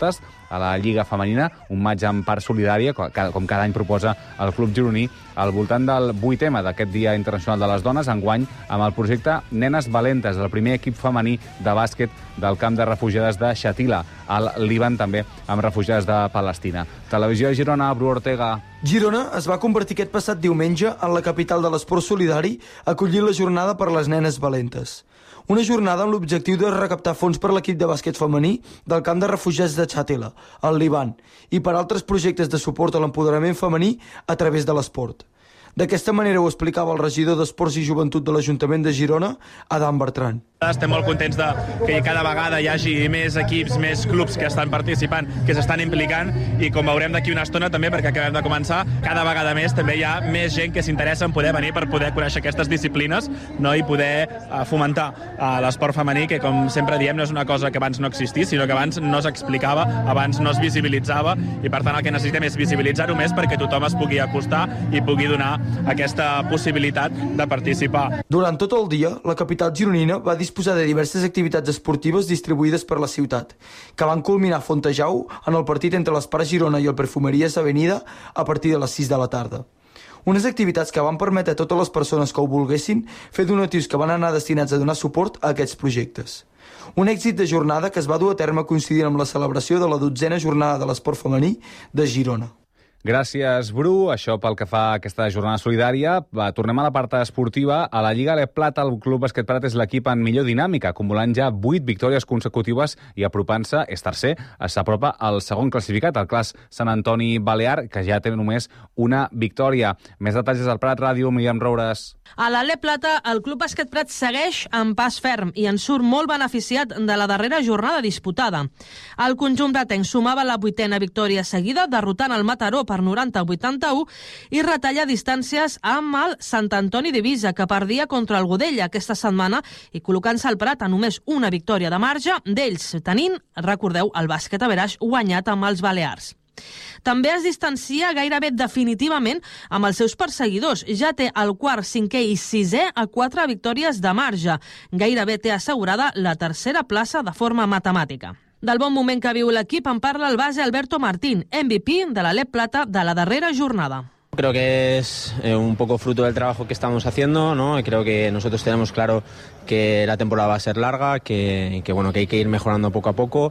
a la Lliga Femenina, un maig en part solidària, com cada any proposa el Club Gironí, al voltant del 8M d'aquest Dia Internacional de les Dones, enguany amb el projecte Nenes Valentes, el primer equip femení de bàsquet del camp de refugiades de Shatila, al Líban, també amb refugiades de Palestina. Televisió de Girona, Bru Ortega. Girona es va convertir aquest passat diumenge en la capital de l'esport solidari, acollint la jornada per les nenes valentes. Una jornada amb l'objectiu de recaptar fons per l'equip de bàsquet femení del camp de refugiats de Shatila, al Líban, i per altres projectes de suport a l'empoderament femení a través de l'esport. D'aquesta manera ho explicava el regidor d'Esports i Joventut de l'Ajuntament de Girona, Adam Bertran. Estem molt contents que cada vegada hi hagi més equips, més clubs que estan participant, que s'estan implicant, i com veurem d'aquí una estona també, perquè acabem de començar, cada vegada més també hi ha més gent que s'interessa en poder venir per poder conèixer aquestes disciplines, no, i poder fomentar l'esport femení, que com sempre diem no és una cosa que abans no existís, sinó que abans no s'explicava, abans no es visibilitzava, i per tant el que necessitem és visibilitzar-ho més perquè tothom es pugui acostar i pugui donar aquesta possibilitat de participar. Durant tot el dia, la capital gironina va disposar de diverses activitats esportives distribuïdes per la ciutat, que van culminar a Fontejau en el partit entre l'Espart Girona i el Perfumeries Avenida a partir de les 6 de la tarda. Unes activitats que van permetre a totes les persones que ho volguessin fer donatius que van anar destinats a donar suport a aquests projectes. Un èxit de jornada que es va dur a terme coincidint amb la celebració de la 12a jornada de l'esport femení de Girona. Gràcies, Bru. Això pel que fa a aquesta jornada solidària. Tornem a la part esportiva. A la Lliga Alep Plata, el Club Bàsquet Prat és l'equip en millor dinàmica, acumulant ja 8 victòries consecutives i apropant-se, és tercer, s'apropa al segon classificat, el Clas Sant Antoni Balear, que ja té només una victòria. Més detalls al Prat Ràdio, Míriam Roures. A l'Alep Plata, el Club Bàsquet Prat segueix amb pas ferm i en surt molt beneficiat de la darrera jornada disputada. El conjunt bratenc sumava la 8a victòria seguida, derrotant el Mataró per 90-81 i retalla distàncies amb el Sant Antoni d'Eivissa, que perdia contra el Godella aquesta setmana i col·locant-se al Prat a només una victòria de marge, d'ells tenint, recordeu, el bàsquet averaix guanyat amb els Balears. També es distancia gairebé definitivament amb els seus perseguidors. Ja té el quart, cinquè i sisè a 4 victòries de marge. Gairebé té assegurada la tercera plaça de forma matemàtica. Del bon moment que viu l'equip en parla el base Alberto Martín, MVP de l'Alep Plata de la darrera jornada. Creo que es un poco fruto del trabajo que estamos haciendo, ¿no? Creo que nosotros tenemos claro que la temporada va a ser larga, que hay que ir mejorando poco a poco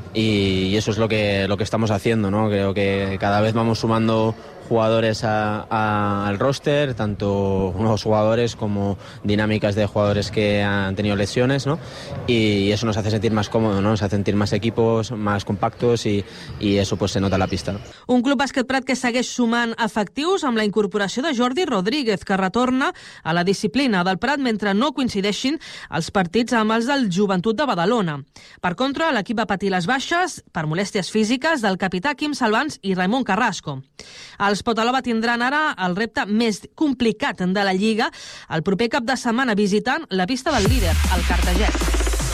y eso es lo que estamos haciendo, ¿no? Creo que cada vez vamos sumando jugadores al roster, tanto nuevos jugadores como dinámicas de jugadores que han tenido lesiones, ¿no? Y eso nos hace sentir más cómodos, ¿no? Nos hace sentir más equipos, más compactos y eso pues se nota a la pista. Un Club Bàsquet Prat que segueix sumant efectius amb la incorporació de Jordi Rodríguez, que retorna a la disciplina del Prat mentre no coincideixin els partits amb els del Joventut de Badalona. Per contra, l'equip va patir les baixes per molèsties físiques del capità Quim Salvans i Raimon Carrasco. Els Potalova tindran ara el repte més complicat de la Lliga el proper cap de setmana visitant la pista del líder, el Cartagena.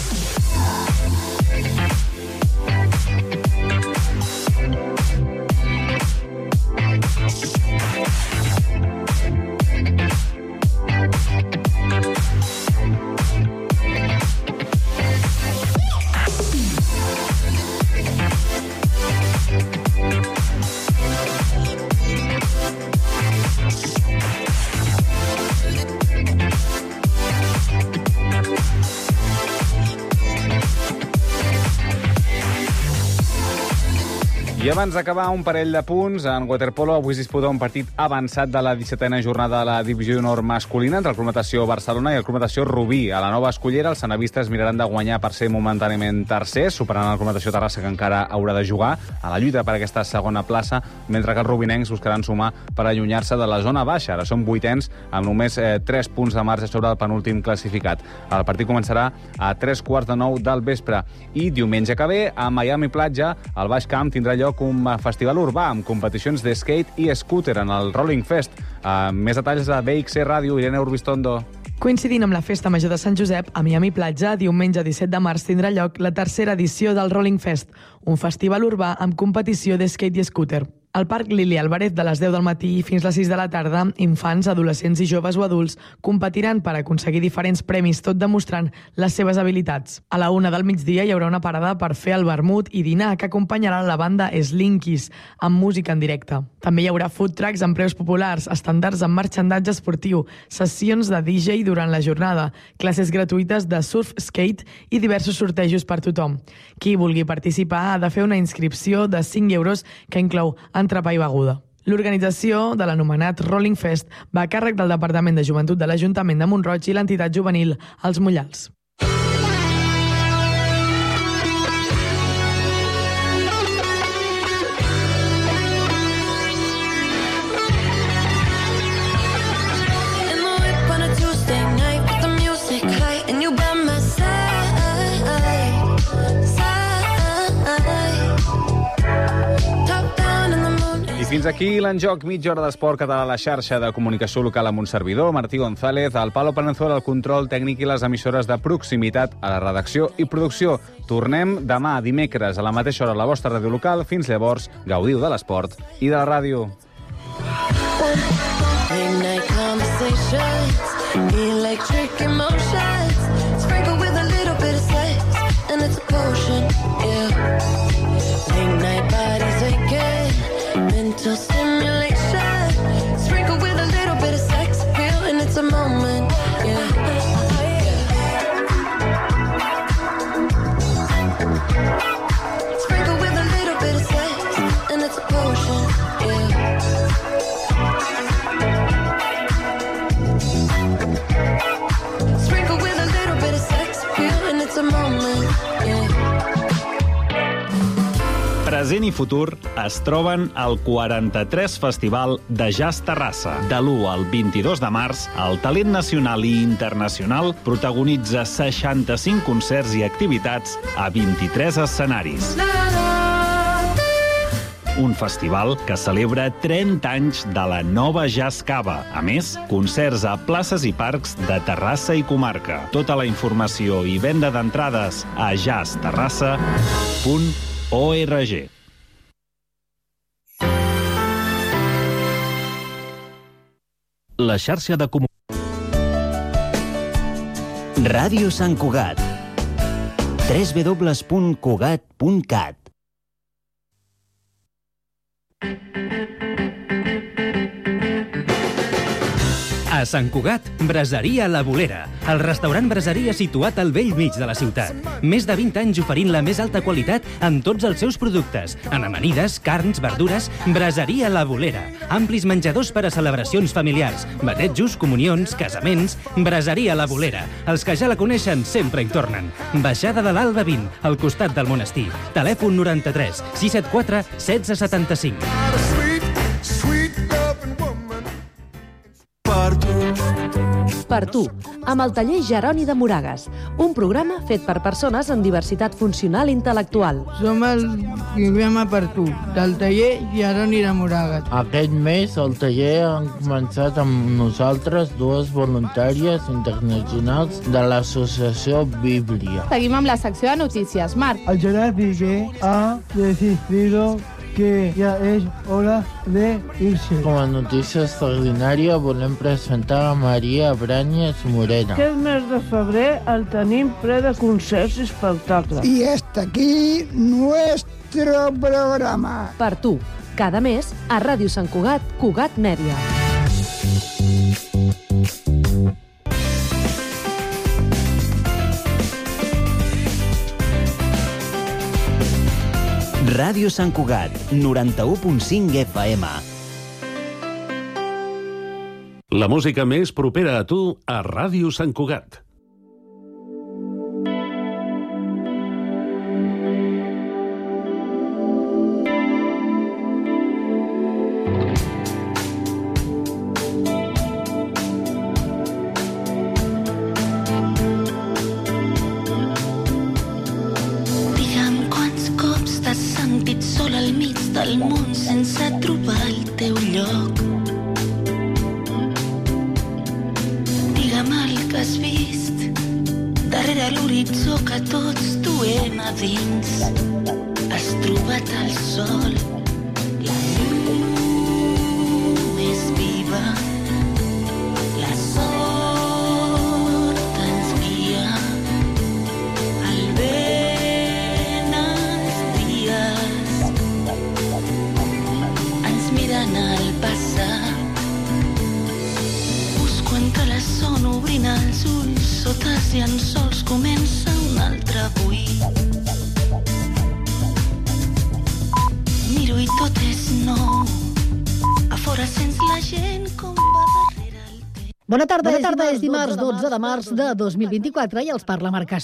I abans d'acabar, un parell de punts. En waterpolo avui es disputa un partit avançat de la 17a jornada de la Divisió d'Honor masculina entre el Club Natació Barcelona i el Club Natació Rubí. A la nova escollera, els sanavistes miraran de guanyar per ser momentàniament tercers, superant el Club Natació Terrassa, que encara haurà de jugar a la lluita per aquesta segona plaça, mentre que els rubinencs buscaran sumar per allunyar-se de la zona baixa. Ara són 8ens, amb només 3 punts de marge sobre el penúltim classificat. El partit començarà a 3:15 del vespre. I diumenge que ve, a Miami Platja, al Baix Camp tindrà lloc un festival urbà amb competicions de skate i scooter en el Rolling Fest. Més detalls de BXC Ràdio, Irene Urbistondo. Coincidint amb la Festa Major de Sant Josep, a Miami Platja, diumenge 17 de març tindrà lloc la tercera edició del Rolling Fest, un festival urbà amb competició de skate i scooter. Al Parc Lili Álvarez, de les 10 del matí fins les 6 de la tarda, infants, adolescents i joves o adults competiran per aconseguir diferents premis, tot demostrant les seves habilitats. A la 1 del migdia hi haurà una parada per fer el vermut i dinar que acompanyarà la banda Slinkies, amb música en directe. També hi haurà food trucks amb preus populars, estàndards amb marxandatge esportiu, sessions de DJ durant la jornada, classes gratuïtes de surf skate i diversos sortejos per tothom. Qui vulgui participar ha de fer una inscripció de 5 euros que inclou entrepà i beguda. L'organització de l'anomenat Rolling Fest va a càrrec del Departament de Joventut de l'Ajuntament de Mont-roig i l'entitat juvenil Els Mollals. Fins aquí l'enjoc, mitja hora d'esport català a la xarxa de comunicació local amb un servidor, Martí González, al Palo Palenzuela, al control tècnic i les emissores de proximitat a la redacció i producció. Tornem demà, dimecres, a la mateixa hora a la vostra ràdio local. Fins llavors, gaudiu de l'esport i de la ràdio. Mental stimulation, sprinkle with a little bit of sex appeal, and it's a moment, Sprinkle with a little bit of sex, and it's a potion, Sprinkle with a little bit of sex appeal, and it's a moment, Present i futur es troben al 43 Festival de Jazz Terrassa. De l'1 al 22 de març, el talent nacional i internacional protagonitza 65 concerts i activitats a 23 escenaris. Un festival que celebra 30 anys de la nova Jazz Cava. A més, concerts a places i parcs de Terrassa i comarca. Tota la informació i venda d'entrades a jazzterrassa.org. La xarxa de comunicació. Ràdio Sant Cugat. www.cugat.cat. A Sant Cugat, Braseria La Bolera, el restaurant braseria situat al vell mig de la ciutat. Més de 20 anys oferint la més alta qualitat en tots els seus productes. En amanides, carns, verdures, Braseria La Bolera. Amplis menjadors per a celebracions familiars, batejos, comunions, casaments. Braseria La Bolera. Els que ja la coneixen sempre hi tornen. Baixada de l'Alba 20, al costat del monestir. Telèfon 93 674 1675. Per tu, amb el taller Jeroni de Moragas, un programa fet per persones amb diversitat funcional i intel·lectual. Som el programa Per tu, del taller Jeroni de Moragas. Aquest mes al taller han començat amb nosaltres dues voluntàries internacionals de l'associació Bíblia. Seguim amb la secció de notícies. Marc. El Gerard Piqué ha decidido que ja és hora de irse. Com a notícia extraordinària volem presentar a Maria Brañas Morena. Aquest mes de febrer el tenim ple de concerts i espectacles. Y hasta aquí nuestro programa. Per tu, cada mes a Ràdio Sant Cugat, Cugat Mèdia. Ràdio Sant Cugat, 91.5 FM. La música més propera a tu a Ràdio Sant Cugat. Del món sense trobar el teu lloc. Digue'm el que has vist darrere l'horitzó que tots duem a dins. Has trobat el sol, la llum Bona tarda, és dimarts 12 de març de 2024 i els parla Marc